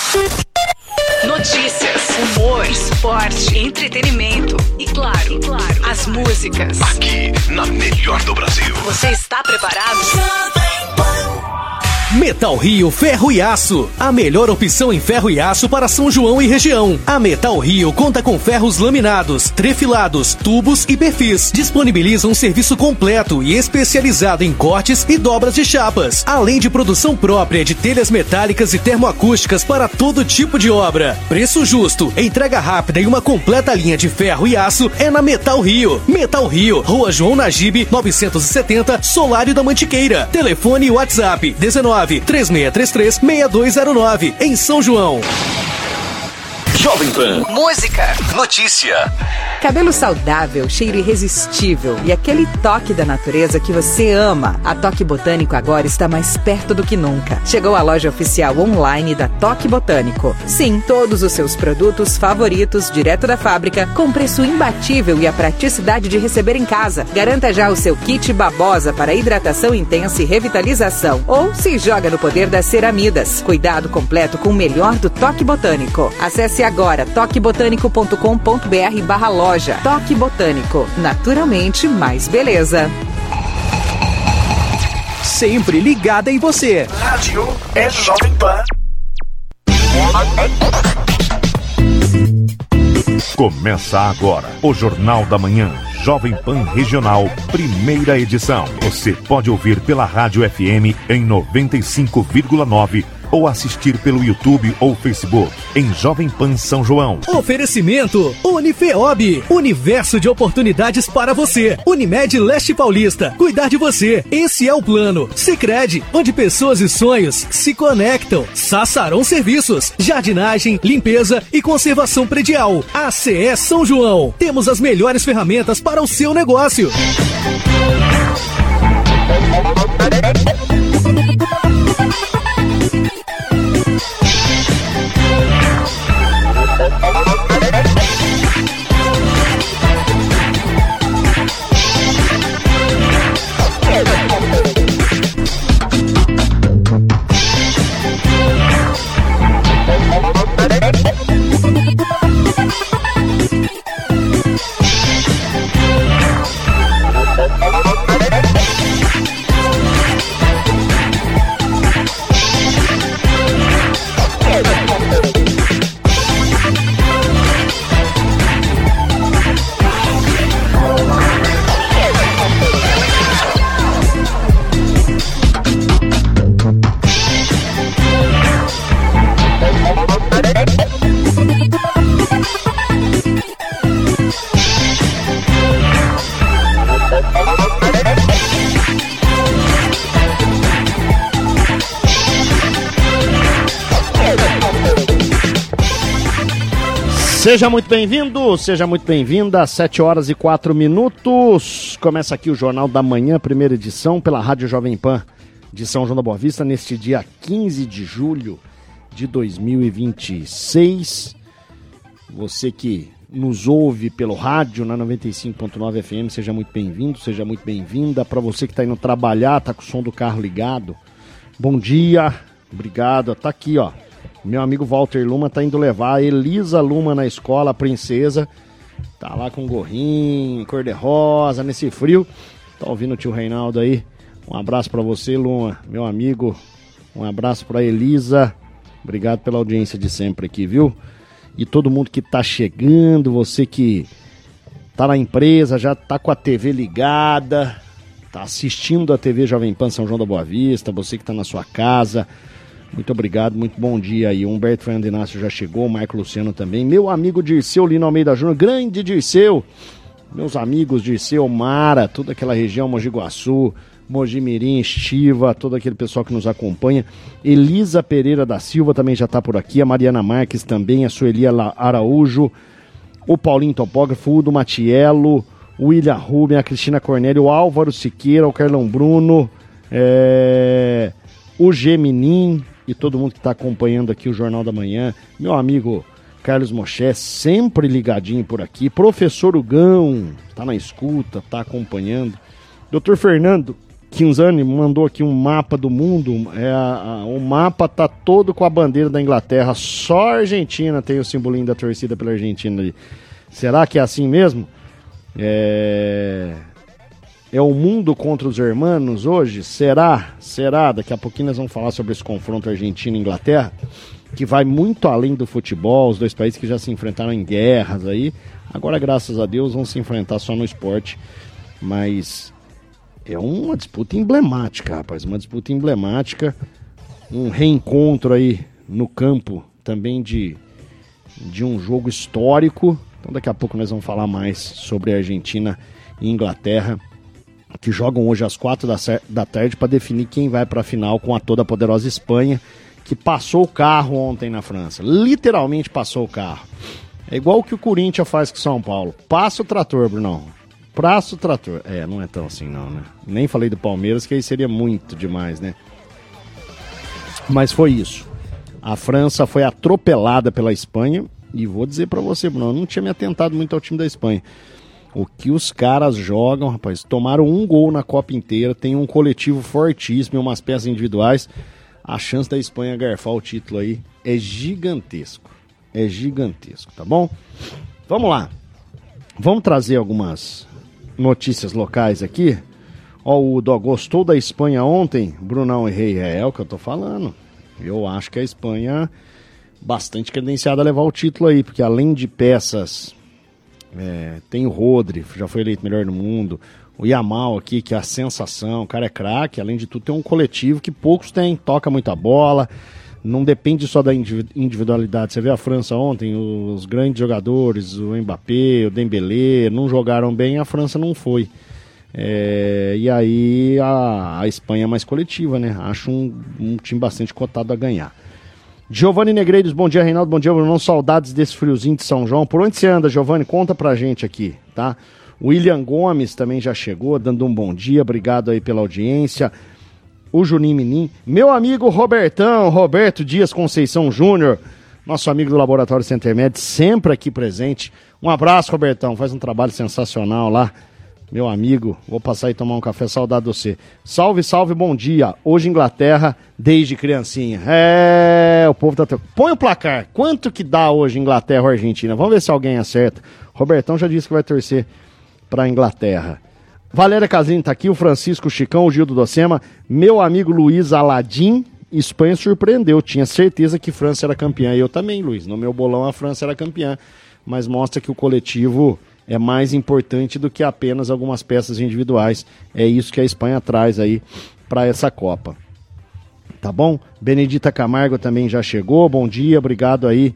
Notícias, humor, esporte, entretenimento e claro, e claro, as músicas. Aqui, na melhor do Brasil. Você está preparado? Metal Rio Ferro e Aço, a melhor opção em ferro e aço para São João e região. A Metal Rio conta com ferros laminados, trefilados, tubos e perfis. Disponibiliza um serviço completo e especializado em cortes e dobras de chapas, além de produção própria de telhas metálicas e termoacústicas para todo tipo de obra. Preço justo, entrega rápida e uma completa linha de ferro e aço é na Metal Rio. Metal Rio, Rua João Nagibe, novecentos e setenta, Solário da Mantiqueira. Telefone e WhatsApp dezenove, três seis três três, seis dois zero nove, em São João. Jovem Pan. Música. Notícia. Cabelo saudável, cheiro irresistível e aquele toque da natureza que você ama. A Toque Botânico agora está mais perto do que nunca. Chegou a loja oficial online da Toque Botânico. Sim, todos os seus produtos favoritos, direto da fábrica, com preço imbatível e a praticidade de receber em casa. Garanta já o seu kit babosa para hidratação intensa e revitalização. Ou se joga no poder das ceramidas. Cuidado completo com o melhor do Toque Botânico. Acesse agora toque botânico ponto com ponto b r barra loja. Toque Botânico. Naturalmente mais beleza. Sempre ligada em você. Rádio é Jovem Pan. Começa agora o Jornal da Manhã, Jovem Pan Regional, primeira edição. Você pode ouvir pela Rádio F M em noventa e cinco vírgula nove ou assistir pelo YouTube ou Facebook em Jovem Pan São João. Oferecimento Unifeob, universo de oportunidades para você. Unimed Leste Paulista, cuidar de você, esse é o plano. Sicredi, onde pessoas e sonhos se conectam. Sassarão Serviços, jardinagem, limpeza e conservação predial. A C E São João, temos as melhores ferramentas para o seu negócio. Seja muito bem-vindo, seja muito bem-vinda, sete horas e quatro minutos. Começa aqui o Jornal da Manhã, primeira edição, pela Rádio Jovem Pan de São João da Boa Vista, neste dia quinze de julho de dois mil e vinte e seis. Você que nos ouve pelo rádio na noventa e cinco ponto nove F M, seja muito bem-vindo, seja muito bem-vinda. Para você que está indo trabalhar, está com o som do carro ligado, bom dia, obrigado. Tá aqui, ó. Meu amigo Walter Luma tá indo levar a Elisa Luma na escola, a princesa. Tá lá com gorrinho, cor-de-rosa, nesse frio. Tá ouvindo o tio Reinaldo aí. Um abraço pra você, Luma, meu amigo. Um abraço pra Elisa. Obrigado pela audiência de sempre aqui, viu? E todo mundo que tá chegando, você que tá na empresa, já tá com a T V ligada, tá assistindo a T V Jovem Pan São João da Boa Vista, você que tá na sua casa. Muito obrigado, muito bom dia aí. O Humberto Fernando Inácio já chegou, o Marco Luciano também. Meu amigo Dirceu Lino Almeida Júnior, grande Dirceu. Meus amigos Dirceu, Mara, toda aquela região, Mogi Guaçu, Mogi Mirim, Estiva, todo aquele pessoal que nos acompanha. Elisa Pereira da Silva também já está por aqui, a Mariana Marques também, a Sueli Araújo, o Paulinho Topógrafo, o do Matiello, o William Rubem, a Cristina Cornélio, o Álvaro Siqueira, o Carlão Bruno, é... o Geminim, e todo mundo que está acompanhando aqui o Jornal da Manhã, meu amigo Carlos Moché, sempre ligadinho por aqui, professor Hugão, está na escuta, está acompanhando, doutor Fernando Quinzani mandou aqui um mapa do mundo, é a, a, o mapa tá todo com a bandeira da Inglaterra, só a Argentina tem o simbolinho da torcida pela Argentina ali. Será que é assim mesmo? É... É o mundo contra os hermanos hoje? Será? Será? Daqui a pouquinho nós vamos falar sobre esse confronto Argentina e Inglaterra, que vai muito além do futebol, os dois países que já se enfrentaram em guerras aí, agora graças a Deus vão se enfrentar só no esporte, mas é uma disputa emblemática, rapaz, uma disputa emblemática, um reencontro aí no campo também de, de um jogo histórico. Então daqui a pouco nós vamos falar mais sobre a Argentina e Inglaterra, que jogam hoje às quatro da, da tarde para definir quem vai para a final com a toda poderosa Espanha, que passou o carro ontem na França, literalmente passou o carro. É igual o que o Corinthians faz com o São Paulo, passa o trator, Brunão, passa o trator. É, não é tão assim não, né? Nem falei do Palmeiras, que aí seria muito demais, né? Mas foi isso. A França foi atropelada pela Espanha, e vou dizer pra você, Bruno, eu não tinha me atentado muito ao time da Espanha. O que os caras jogam, rapaz, tomaram um gol na Copa inteira, tem um coletivo fortíssimo e umas peças individuais. A chance da Espanha garfar o título aí é gigantesco. É gigantesco, tá bom? Vamos lá. Vamos trazer algumas notícias locais aqui. Ó, o Dó gostou da Espanha ontem? Brunão e Rei, é, é o que eu tô falando. Eu acho que a Espanha bastante credenciada a levar o título aí, porque além de peças, é, tem o Rodri, já foi eleito melhor do mundo, o Yamal aqui, que é a sensação, o cara é craque, além de tudo tem um coletivo que poucos têm, toca muita bola, não depende só da individualidade. Você vê a França ontem, os grandes jogadores, o Mbappé, o Dembélé, não jogaram bem, a França não foi. É, e aí a, a Espanha é mais coletiva, né? Acho um, um time bastante cotado a ganhar. Giovanni Negreiros, bom dia, Reinaldo, bom dia, Bruno. Saudades desse friozinho de São João. Por onde você anda, Giovanni? Conta pra gente aqui, tá? O William Gomes também já chegou, dando um bom dia, obrigado aí pela audiência. O Juninho Menin, meu amigo Robertão, Roberto Dias Conceição Júnior, nosso amigo do Laboratório Centermed, sempre aqui presente. Um abraço, Robertão, faz um trabalho sensacional lá. Meu amigo, vou passar e tomar um café, saudade de você. Salve, salve, bom dia. Hoje Inglaterra, desde criancinha. É, o povo tá... Põe o placar. Quanto que dá hoje Inglaterra ou Argentina? Vamos ver se alguém acerta. Robertão já disse que vai torcer pra Inglaterra. Valéria Casilli tá aqui, o Francisco Chicão, o Gildo Docema. Meu amigo Luiz Aladim, Espanha surpreendeu. Tinha certeza que França era campeã. E eu também, Luiz. No meu bolão a França era campeã. Mas mostra que o coletivo é mais importante do que apenas algumas peças individuais. É isso que a Espanha traz aí para essa Copa. Tá bom? Benedita Camargo também já chegou. Bom dia, obrigado aí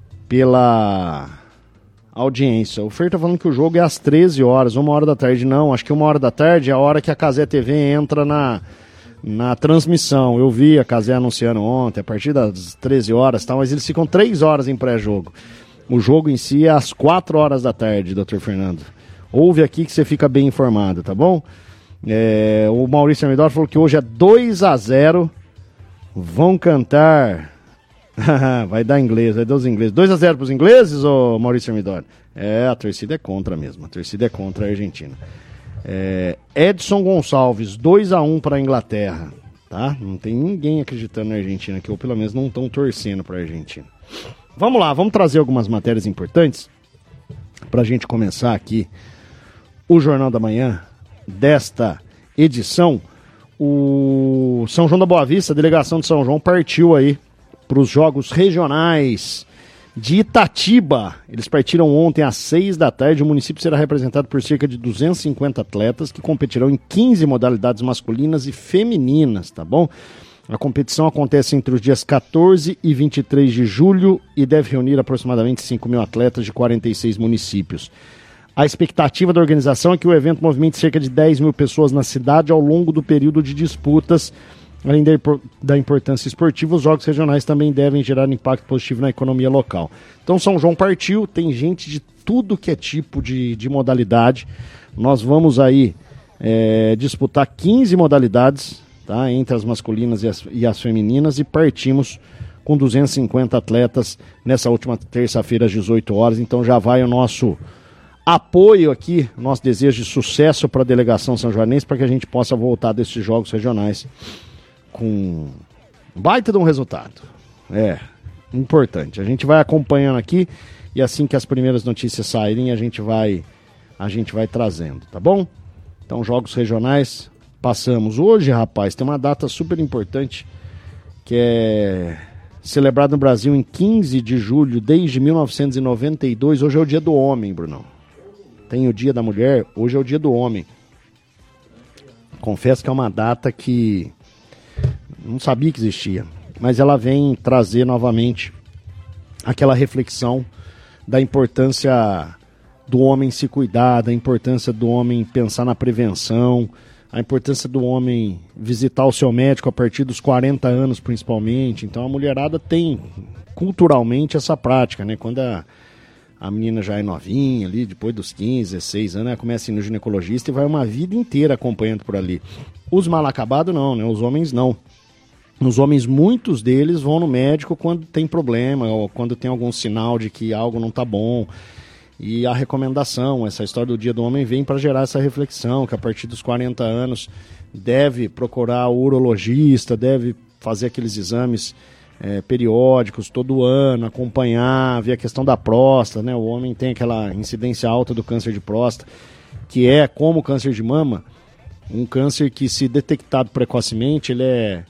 pela audiência. O Fer tá falando que o jogo é às treze horas, uma hora da tarde. Não, acho que uma hora da tarde é a hora que a Cazé T V entra na, na transmissão. Eu vi a Cazé anunciando ontem, a partir das treze horas, tá? Mas eles ficam três horas em pré-jogo. O jogo em si é às quatro horas da tarde, doutor Fernando. Ouve aqui que você fica bem informado, tá bom? É, o Maurício Amidor falou que hoje é dois a zero. Vão cantar. Vai dar inglês, vai dar os ingleses. dois a zero pros ingleses, ô Maurício Amidor? É, a torcida é contra mesmo. A torcida é contra a Argentina. É, Edson Gonçalves, dois a um para a Inglaterra. Tá? Não tem ninguém acreditando na Argentina aqui, ou pelo menos não estão torcendo para a Argentina. Vamos lá, vamos trazer algumas matérias importantes para a gente começar aqui o Jornal da Manhã desta edição. O São João da Boa Vista, a delegação de São João partiu aí para os Jogos Regionais de Itatiba. Eles partiram ontem às seis da tarde. O município será representado por cerca de duzentos e cinquenta atletas que competirão em quinze modalidades masculinas e femininas, tá bom? A competição acontece entre os dias quatorze e vinte e três de julho e deve reunir aproximadamente cinco mil atletas de quarenta e seis municípios. A expectativa da organização é que o evento movimente cerca de dez mil pessoas na cidade ao longo do período de disputas. Além da importância esportiva, os jogos regionais também devem gerar impacto positivo na economia local. Então São João partiu, tem gente de tudo que é tipo de, de modalidade. Nós vamos aí é, disputar quinze modalidades, tá, entre as masculinas e as, e as femininas, e partimos com duzentos e cinquenta atletas nessa última terça-feira às dezoito horas. Então já vai o nosso apoio aqui, nosso desejo de sucesso para a delegação são-joanense, para que a gente possa voltar desses jogos regionais com baita de um resultado. É, importante. A gente vai acompanhando aqui e assim que as primeiras notícias saírem, a gente vai, a gente vai trazendo, tá bom? Então, jogos regionais, passamos. Hoje, rapaz, tem uma data super importante, que é celebrada no Brasil em quinze de julho, desde mil novecentos e noventa e dois. Hoje é o dia do homem, Brunão. Tem o dia da mulher, hoje é o dia do homem. Confesso que é uma data que não sabia que existia, mas ela vem trazer novamente aquela reflexão da importância do homem se cuidar, da importância do homem pensar na prevenção, a importância do homem visitar o seu médico a partir dos quarenta anos, principalmente. Então a mulherada tem culturalmente essa prática, né? Quando a, a menina já é novinha ali, depois dos quinze, dezesseis anos, ela começa a ir no ginecologista e vai uma vida inteira acompanhando por ali. Os mal acabados não, né? Os homens não. Os homens, muitos deles vão no médico quando tem problema ou quando tem algum sinal de que algo não está bom. E a recomendação, essa história do Dia do Homem vem para gerar essa reflexão, que a partir dos quarenta anos deve procurar o urologista, deve fazer aqueles exames é, periódicos todo ano, acompanhar, ver a questão da próstata, né? O homem tem aquela incidência alta do câncer de próstata, que é, como o câncer de mama, um câncer que, se detectado precocemente, ele é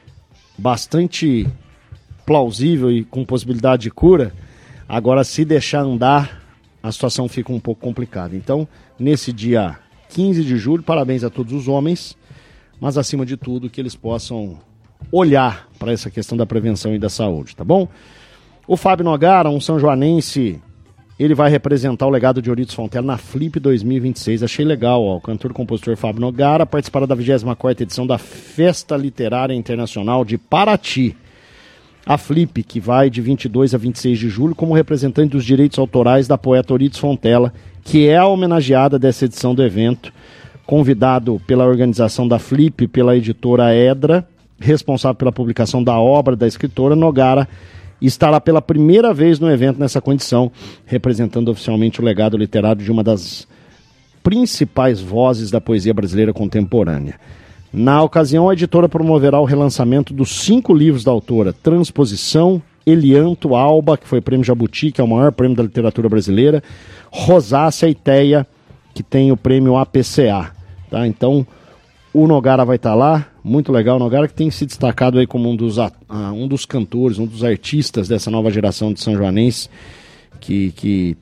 bastante plausível e com possibilidade de cura. Agora, se deixar andar, a situação fica um pouco complicada. Então, nesse dia quinze de julho, parabéns a todos os homens, mas acima de tudo que eles possam olhar para essa questão da prevenção e da saúde, tá bom? O Fábio Nogara, um são-joanense, ele vai representar o legado de Euridice Fontela na Flip dois mil e vinte e seis. Achei legal, ó, o cantor e compositor Fábio Nogara participará da vigésima quarta edição da Festa Literária Internacional de Paraty. A Flip, que vai de vinte e dois a vinte e seis de julho, como representante dos direitos autorais da poeta Euridice Fontela, que é a homenageada dessa edição do evento, convidado pela organização da Flip, pela editora Edra, responsável pela publicação da obra da escritora. Nogara estará pela primeira vez no evento nessa condição, representando oficialmente o legado literário de uma das principais vozes da poesia brasileira contemporânea. Na ocasião, a editora promoverá o relançamento dos cinco livros da autora: Transposição, Elianto, Alba, que foi prêmio Jabuti, que é o maior prêmio da literatura brasileira, Rosácea e Teia, que tem o prêmio A P C A. Tá? Então, o Nogara vai estar lá, muito legal. O Nogara, que tem se destacado aí como um dos, uh, um dos cantores, um dos artistas dessa nova geração de São Joanense, que, que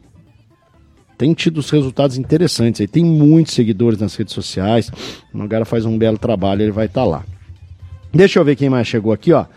tem tido os resultados interessantes. Ele tem muitos seguidores nas redes sociais. O Nogara faz um belo trabalho, ele vai estar lá. Deixa eu ver quem mais chegou aqui, ó.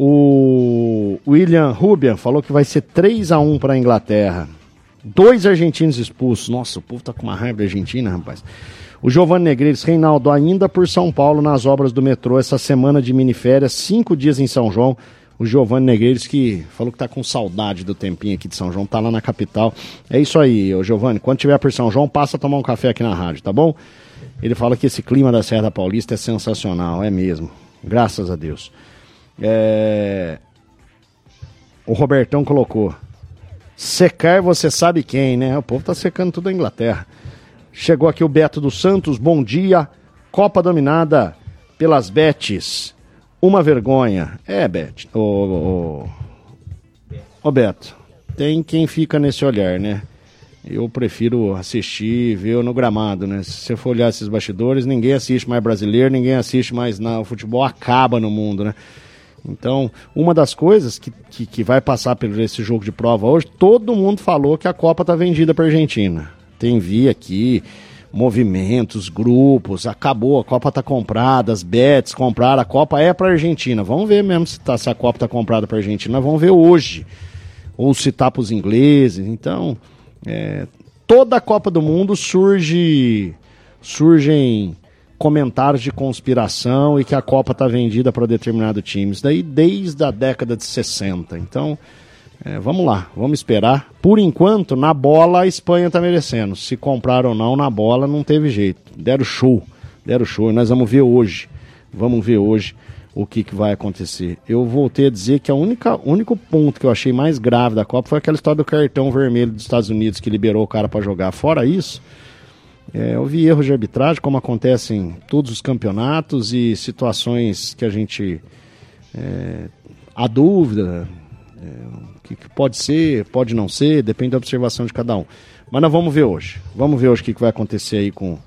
O William Rubian falou que vai ser três a um para a Inglaterra. Dois argentinos expulsos. Nossa, o povo tá com uma raiva da Argentina, rapaz. O Giovanni Negreiros, Reinaldo, ainda por São Paulo, nas obras do metrô, essa semana de miniférias, cinco dias em São João. O Giovanni Negreiros, que falou que tá com saudade do tempinho aqui de São João, tá lá na capital. É isso aí, ô Giovanni, quando tiver por São João, passa a tomar um café aqui na rádio, tá bom? Ele fala que esse clima da Serra Paulista é sensacional, é mesmo, graças a Deus. É... O Robertão colocou: secar você sabe quem, né? O povo tá secando tudo a Inglaterra. Chegou aqui o Beto dos Santos, bom dia. Copa dominada pelas Betis. Uma vergonha. É, Beto. Ô, ô, ô, Beto, tem quem fica nesse olhar, né? Eu prefiro assistir, ver no gramado, né? Se você for olhar esses bastidores, ninguém assiste mais brasileiro, ninguém assiste mais nada. O futebol acaba no mundo, né? Então, uma das coisas que, que, que vai passar por esse jogo de prova hoje, todo mundo falou que a Copa tá vendida para a Argentina. Tem via aqui, movimentos, grupos, acabou, a Copa tá comprada, as bets compraram, a Copa é para a Argentina. Vamos ver mesmo se, tá, se a Copa tá comprada para a Argentina, vamos ver hoje. Ou se tá para os ingleses. Então, é, toda a Copa do Mundo surge, surgem comentários de conspiração e que a Copa tá vendida para determinado time. Isso daí desde a década de sessenta. Então, É, vamos lá, vamos esperar. Por enquanto, na bola, a Espanha tá merecendo. Se comprar ou não, na bola não teve jeito. Deram show, deram show. E nós vamos ver hoje, vamos ver hoje o que, que vai acontecer. Eu voltei a dizer que o único ponto que eu achei mais grave da Copa foi aquela história do cartão vermelho dos Estados Unidos, que liberou o cara para jogar. Fora isso, é, eu vi erros de arbitragem, como acontece em todos os campeonatos, e situações que a gente... É, há dúvida... É, que, que pode ser, pode não ser, depende da observação de cada um. Mas nós vamos ver hoje. Vamos ver hoje o que, que vai acontecer aí com,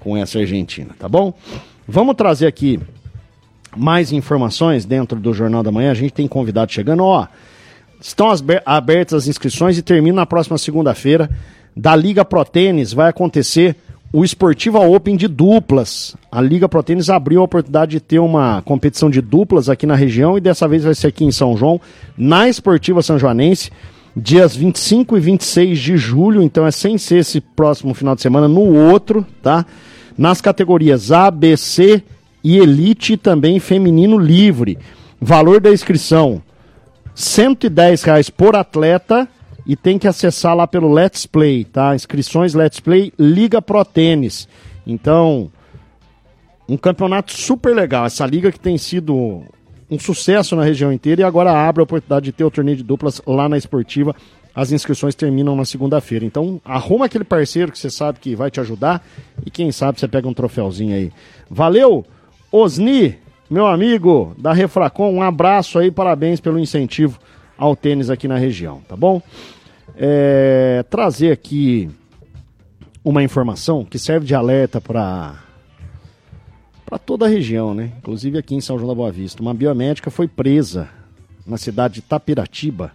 com essa Argentina, tá bom? Vamos trazer aqui mais informações dentro do Jornal da Manhã. A gente tem convidado chegando, ó. Estão abertas as inscrições e termina na próxima segunda-feira. Da Liga Pro Tênis vai acontecer o Esportiva Open de duplas. A Liga Pro Tênis abriu a oportunidade de ter uma competição de duplas aqui na região e dessa vez vai ser aqui em São João, na Esportiva São Joanense, dias vinte e cinco e vinte e seis de julho, então é sem ser esse próximo final de semana, no outro, tá? Nas categorias A, B, C e Elite e também Feminino Livre. Valor da inscrição, cento e dez reais por atleta e tem que acessar lá pelo Let's Play, tá? Inscrições Let's Play Liga Pro Tênis. Então, um campeonato super legal. Essa liga que tem sido um sucesso na região inteira e agora abre a oportunidade de ter o torneio de duplas lá na Esportiva. As inscrições terminam na segunda-feira. Então, arruma aquele parceiro que você sabe que vai te ajudar e quem sabe você pega um troféuzinho aí. Valeu, Osni, meu amigo da Refracom, um abraço aí, parabéns pelo incentivo ao tênis aqui na região, tá bom? É, trazer aqui uma informação que serve de alerta para para toda a região, né? Inclusive aqui em São João da Boa Vista. Uma biomédica foi presa na cidade de Tapiratiba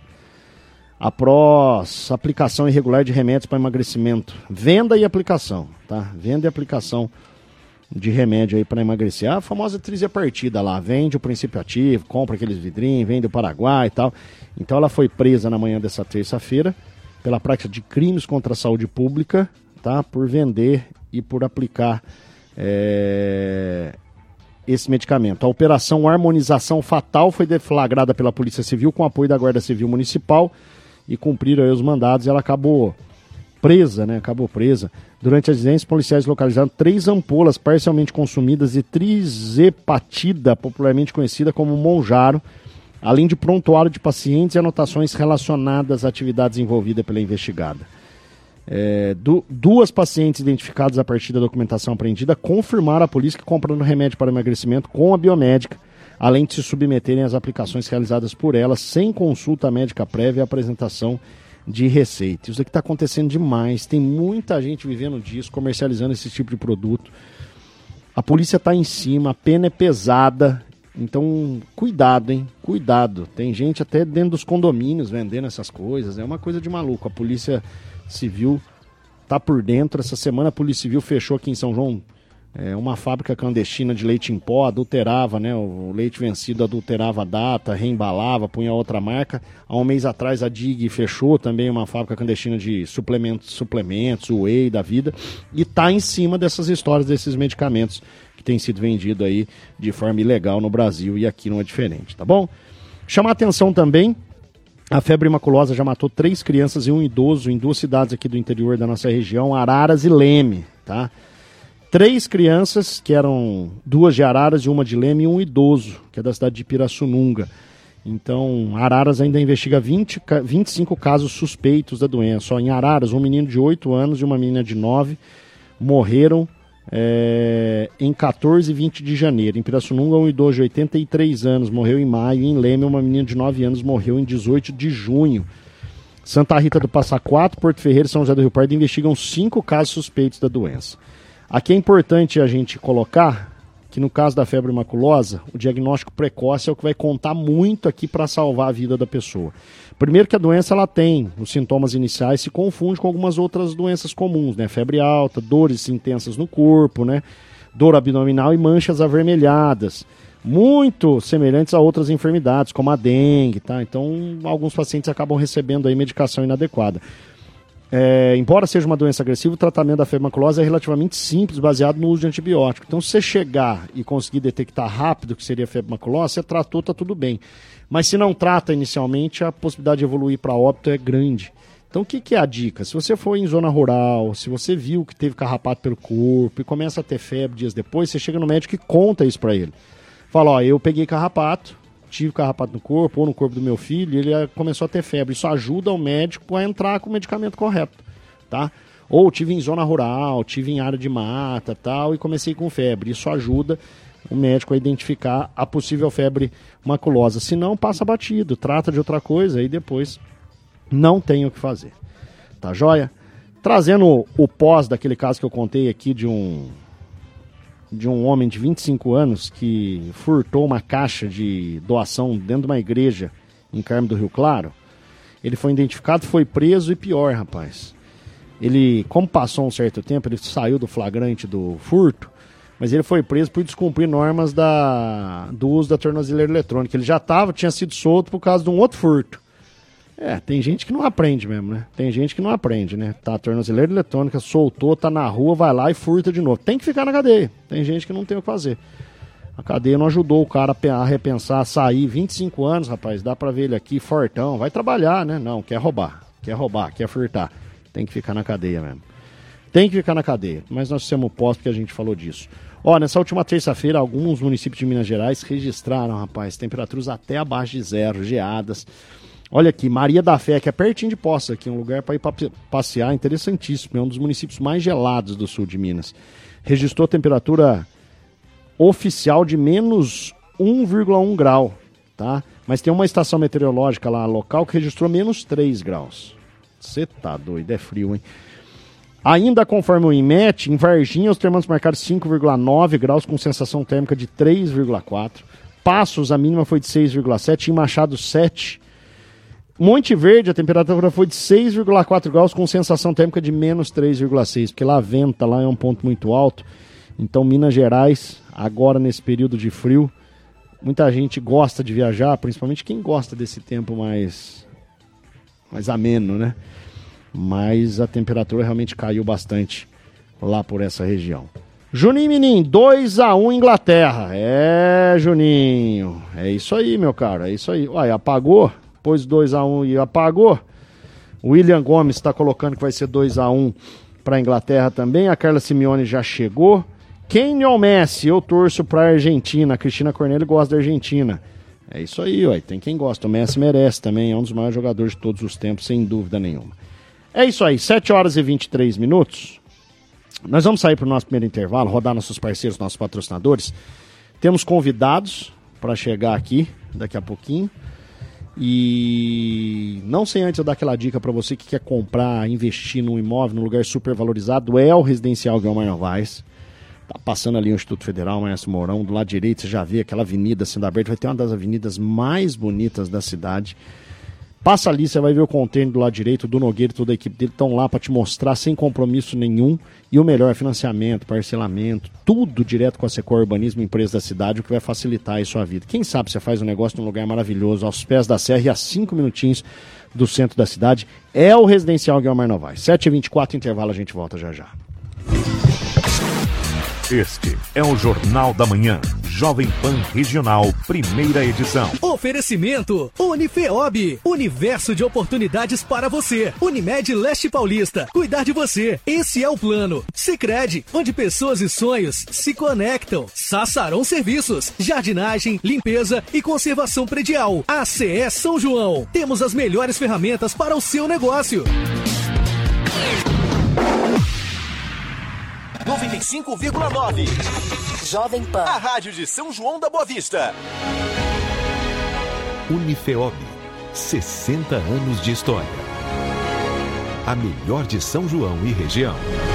após aplicação irregular de remédios para emagrecimento. Venda e aplicação, tá? Venda e aplicação de remédio aí para emagrecer. A famosa triziapartida lá, vende o princípio ativo, compra aqueles vidrinhos, vende o Paraguai e tal. Então ela foi presa na manhã dessa terça-feira pela prática de crimes contra a saúde pública, tá? Por vender e por aplicar é, esse medicamento. A operação Harmonização Fatal foi deflagrada pela Polícia Civil com apoio da Guarda Civil Municipal e cumpriram aí os mandados e ela acabou presa, né? Acabou presa. Durante as diligências, policiais localizaram três ampolas parcialmente consumidas de trizepatida, popularmente conhecida como Monjaro, além de prontuário de pacientes e anotações relacionadas às atividades envolvidas pela investigada. É, du- duas pacientes identificadas a partir da documentação apreendida confirmaram à polícia que compraram remédio para emagrecimento com a biomédica, além de se submeterem às aplicações realizadas por ela sem consulta médica prévia e apresentação de receita. Isso aqui está acontecendo demais, tem muita gente vivendo disso, comercializando esse tipo de produto. A polícia está em cima, a pena é pesada, então cuidado, hein? Cuidado. Tem gente até dentro dos condomínios vendendo essas coisas, é uma coisa de maluco. A Polícia Civil está por dentro. Essa semana a Polícia Civil fechou aqui em São João é, uma fábrica clandestina de leite em pó, adulterava, né? O leite vencido adulterava a data, reembalava, punha outra marca. Há um mês atrás a D I G fechou também uma fábrica clandestina de suplementos, suplementos, o whey da vida, e tá em cima dessas histórias, desses medicamentos que têm sido vendidos aí de forma ilegal no Brasil e aqui não é diferente, tá bom? Chamar atenção também, a febre maculosa já matou três crianças e um idoso em duas cidades aqui do interior da nossa região, Araras e Leme, tá? Três crianças, que eram duas de Araras e uma de Leme, e um idoso, que é da cidade de Pirassununga. Então, Araras ainda investiga vinte, vinte e cinco casos suspeitos da doença. Só em Araras, um menino de oito anos e uma menina de nove morreram é, em quatorze e vinte de janeiro. Em Pirassununga, um idoso de oitenta e três anos morreu em maio. E em Leme, uma menina de nove anos morreu em dezoito de junho. Santa Rita do Passa Quatro, Porto Ferreira e São José do Rio Pardo investigam cinco casos suspeitos da doença. Aqui é importante a gente colocar que no caso da febre maculosa, o diagnóstico precoce é o que vai contar muito aqui para salvar a vida da pessoa. Primeiro que a doença ela tem os sintomas iniciais, se confunde com algumas outras doenças comuns, né? Febre alta, dores intensas no corpo, né? Dor abdominal e manchas avermelhadas, muito semelhantes a outras enfermidades, como a dengue, tá? Então, alguns pacientes acabam recebendo aí medicação inadequada. É, embora seja uma doença agressiva, o tratamento da febre maculosa é relativamente simples, baseado no uso de antibiótico. Então, se você chegar e conseguir detectar rápido que seria febre maculosa, você tratou, tá tudo bem. Mas se não trata inicialmente, a possibilidade de evoluir para óbito é grande. Então, o que, que é a dica? Se você for em zona rural, se você viu que teve carrapato pelo corpo e começa a ter febre dias depois, você chega no médico e conta isso para ele. Fala, ó, eu peguei carrapato, tive carrapato no corpo ou no corpo do meu filho, e ele começou a ter febre. Isso ajuda o médico a entrar com o medicamento correto, tá? Ou tive em zona rural, tive em área de mata, tal, e comecei com febre. Isso ajuda o médico a identificar a possível febre maculosa. Se não, passa batido, trata de outra coisa e depois não tem o que fazer. Tá joia? Trazendo o pós daquele caso que eu contei aqui de um de um homem de vinte e cinco anos que furtou uma caixa de doação dentro de uma igreja em Carmo do Rio Claro. Ele foi identificado, foi preso e pior, rapaz. Ele, como passou um certo tempo, ele saiu do flagrante do furto, mas ele foi preso por descumprir normas da, do uso da tornozeleira eletrônica. Ele já tava, tinha sido solto por causa de um outro furto. É, tem gente que não aprende mesmo, né? Tem gente que não aprende, né? Tá, a tornozeleira eletrônica, soltou, tá na rua, vai lá e furta de novo. Tem que ficar na cadeia. Tem gente que não tem o que fazer. A cadeia não ajudou o cara a repensar, a sair. vinte e cinco anos, rapaz, dá pra ver ele aqui, fortão. Vai trabalhar, né? Não, quer roubar. Quer roubar, quer furtar. Tem que ficar na cadeia mesmo. Tem que ficar na cadeia. Mas nós fizemos o pós porque a gente falou disso. Ó, nessa última terça-feira, alguns municípios de Minas Gerais registraram, rapaz, temperaturas até abaixo de zero, geadas. Olha aqui, Maria da Fé, que é pertinho de Poça, aqui, um lugar para ir passear, interessantíssimo, é um dos municípios mais gelados do sul de Minas. Registrou temperatura oficial de menos um vírgula um grau, tá? Mas tem uma estação meteorológica lá local que registrou menos três graus. Você tá doido, é frio, hein? Ainda conforme o INMET, em Varginha os termômetros marcaram cinco vírgula nove graus com sensação térmica de três vírgula quatro. Passos, a mínima foi de seis vírgula sete, em Machado sete. Monte Verde, a temperatura foi de seis vírgula quatro graus com sensação térmica de menos três vírgula seis, porque lá venta, lá é um ponto muito alto. Então Minas Gerais, agora nesse período de frio, muita gente gosta de viajar, principalmente quem gosta desse tempo mais, mais ameno, né? Mas a temperatura realmente caiu bastante lá por essa região. Juninho Menin, dois a um Inglaterra. É, Juninho, é isso aí, meu caro, é isso aí. Uai, apagou? Pôs dois a um e apagou. O William Gomes está colocando que vai ser dois a um para a Inglaterra também. A Carla Simeone já chegou. Quem ou Messi? Eu torço para a Argentina. A Cristina Cornélio gosta da Argentina. É isso aí, ué. Tem quem gosta. O Messi merece também. É um dos maiores jogadores de todos os tempos, sem dúvida nenhuma. É isso aí. sete horas e vinte e três minutos. Nós vamos sair para o nosso primeiro intervalo, rodar nossos parceiros, nossos patrocinadores. Temos convidados para chegar aqui daqui a pouquinho. E não sei antes eu dar aquela dica para você que quer comprar, investir num imóvel, num lugar super valorizado, é o Residencial Guilherme Novaes. Tá passando ali o Instituto Federal, Maestro Mourão, do lado direito você já vê aquela avenida sendo aberta, vai ter uma das avenidas mais bonitas da cidade. Passa ali, você vai ver o container do lado direito, do Nogueira e toda a equipe dele estão lá para te mostrar sem compromisso nenhum. E o melhor, financiamento, parcelamento, tudo direto com a Secor Urbanismo, empresa da cidade, o que vai facilitar aí sua vida. Quem sabe você faz um negócio num lugar maravilhoso, aos pés da serra e a cinco minutinhos do centro da cidade. É o Residencial Guilherme Novaes. sete e vinte e quatro, intervalo, a gente volta já já. Este é o Jornal da Manhã, Jovem Pan Regional, primeira edição. Oferecimento Unifeob, universo de oportunidades para você. Unimed Leste Paulista, cuidar de você, esse é o plano. Sicredi, onde pessoas e sonhos se conectam. Sassarão Serviços, jardinagem, limpeza e conservação predial. A C E São João, temos as melhores ferramentas para o seu negócio. noventa e cinco vírgula nove Jovem Pan, a rádio de São João da Boa Vista. Unifeob, sessenta anos de história. A melhor de São João e região.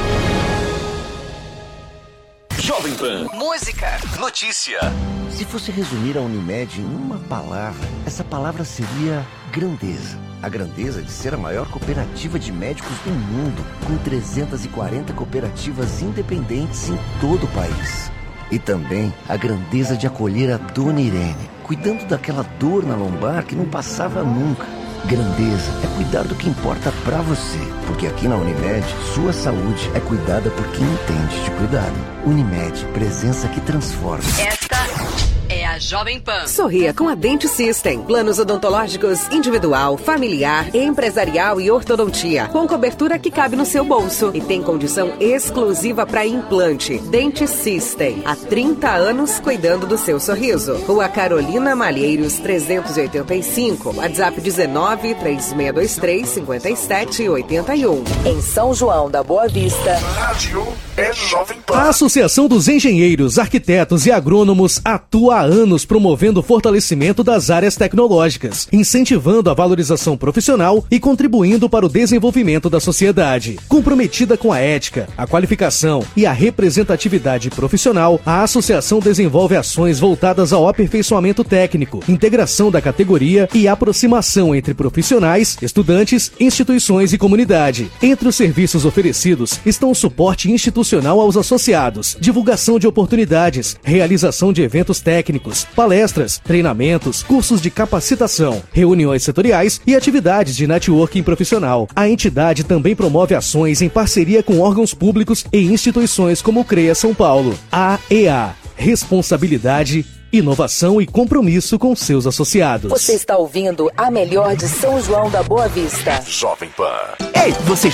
Jovem Pan. música, notícia. Se fosse resumir a Unimed em uma palavra, essa palavra seria grandeza. A grandeza de ser a maior cooperativa de médicos do mundo, com trezentas e quarenta cooperativas independentes em todo o país. E também a grandeza de acolher a Dona Irene, cuidando daquela dor na lombar que não passava nunca. Grandeza é cuidar do que importa pra você, porque aqui na Unimed, sua saúde é cuidada por quem entende de cuidado. Unimed, presença que transforma. esta é a Jovem Pan. Sorria com a Dente System. Planos odontológicos individual, familiar, empresarial e ortodontia. Com cobertura que cabe no seu bolso. E tem condição exclusiva para implante. Dente System. Há trinta anos cuidando do seu sorriso. Rua Carolina Malheiros, trezentos e oitenta e cinco. WhatsApp dezenove, três seis dois três, cinco sete oito um. Em São João da Boa Vista. Rádio é Jovem Pan. A Associação dos Engenheiros, Arquitetos e Agrônomos atua há anos anos promovendo o fortalecimento das áreas tecnológicas, incentivando a valorização profissional e contribuindo para o desenvolvimento da sociedade. Comprometida com a ética, a qualificação e a representatividade profissional, a associação desenvolve ações voltadas ao aperfeiçoamento técnico, integração da categoria e aproximação entre profissionais, estudantes, instituições e comunidade. Entre os serviços oferecidos estão o suporte institucional aos associados, divulgação de oportunidades, realização de eventos técnicos, palestras, treinamentos, cursos de capacitação, reuniões setoriais e atividades de networking profissional. A entidade também promove ações em parceria com órgãos públicos e instituições como o CREA São Paulo. A E A. Responsabilidade, inovação e compromisso com seus associados. Você está ouvindo a melhor de São João da Boa Vista. Jovem Pan. Ei, você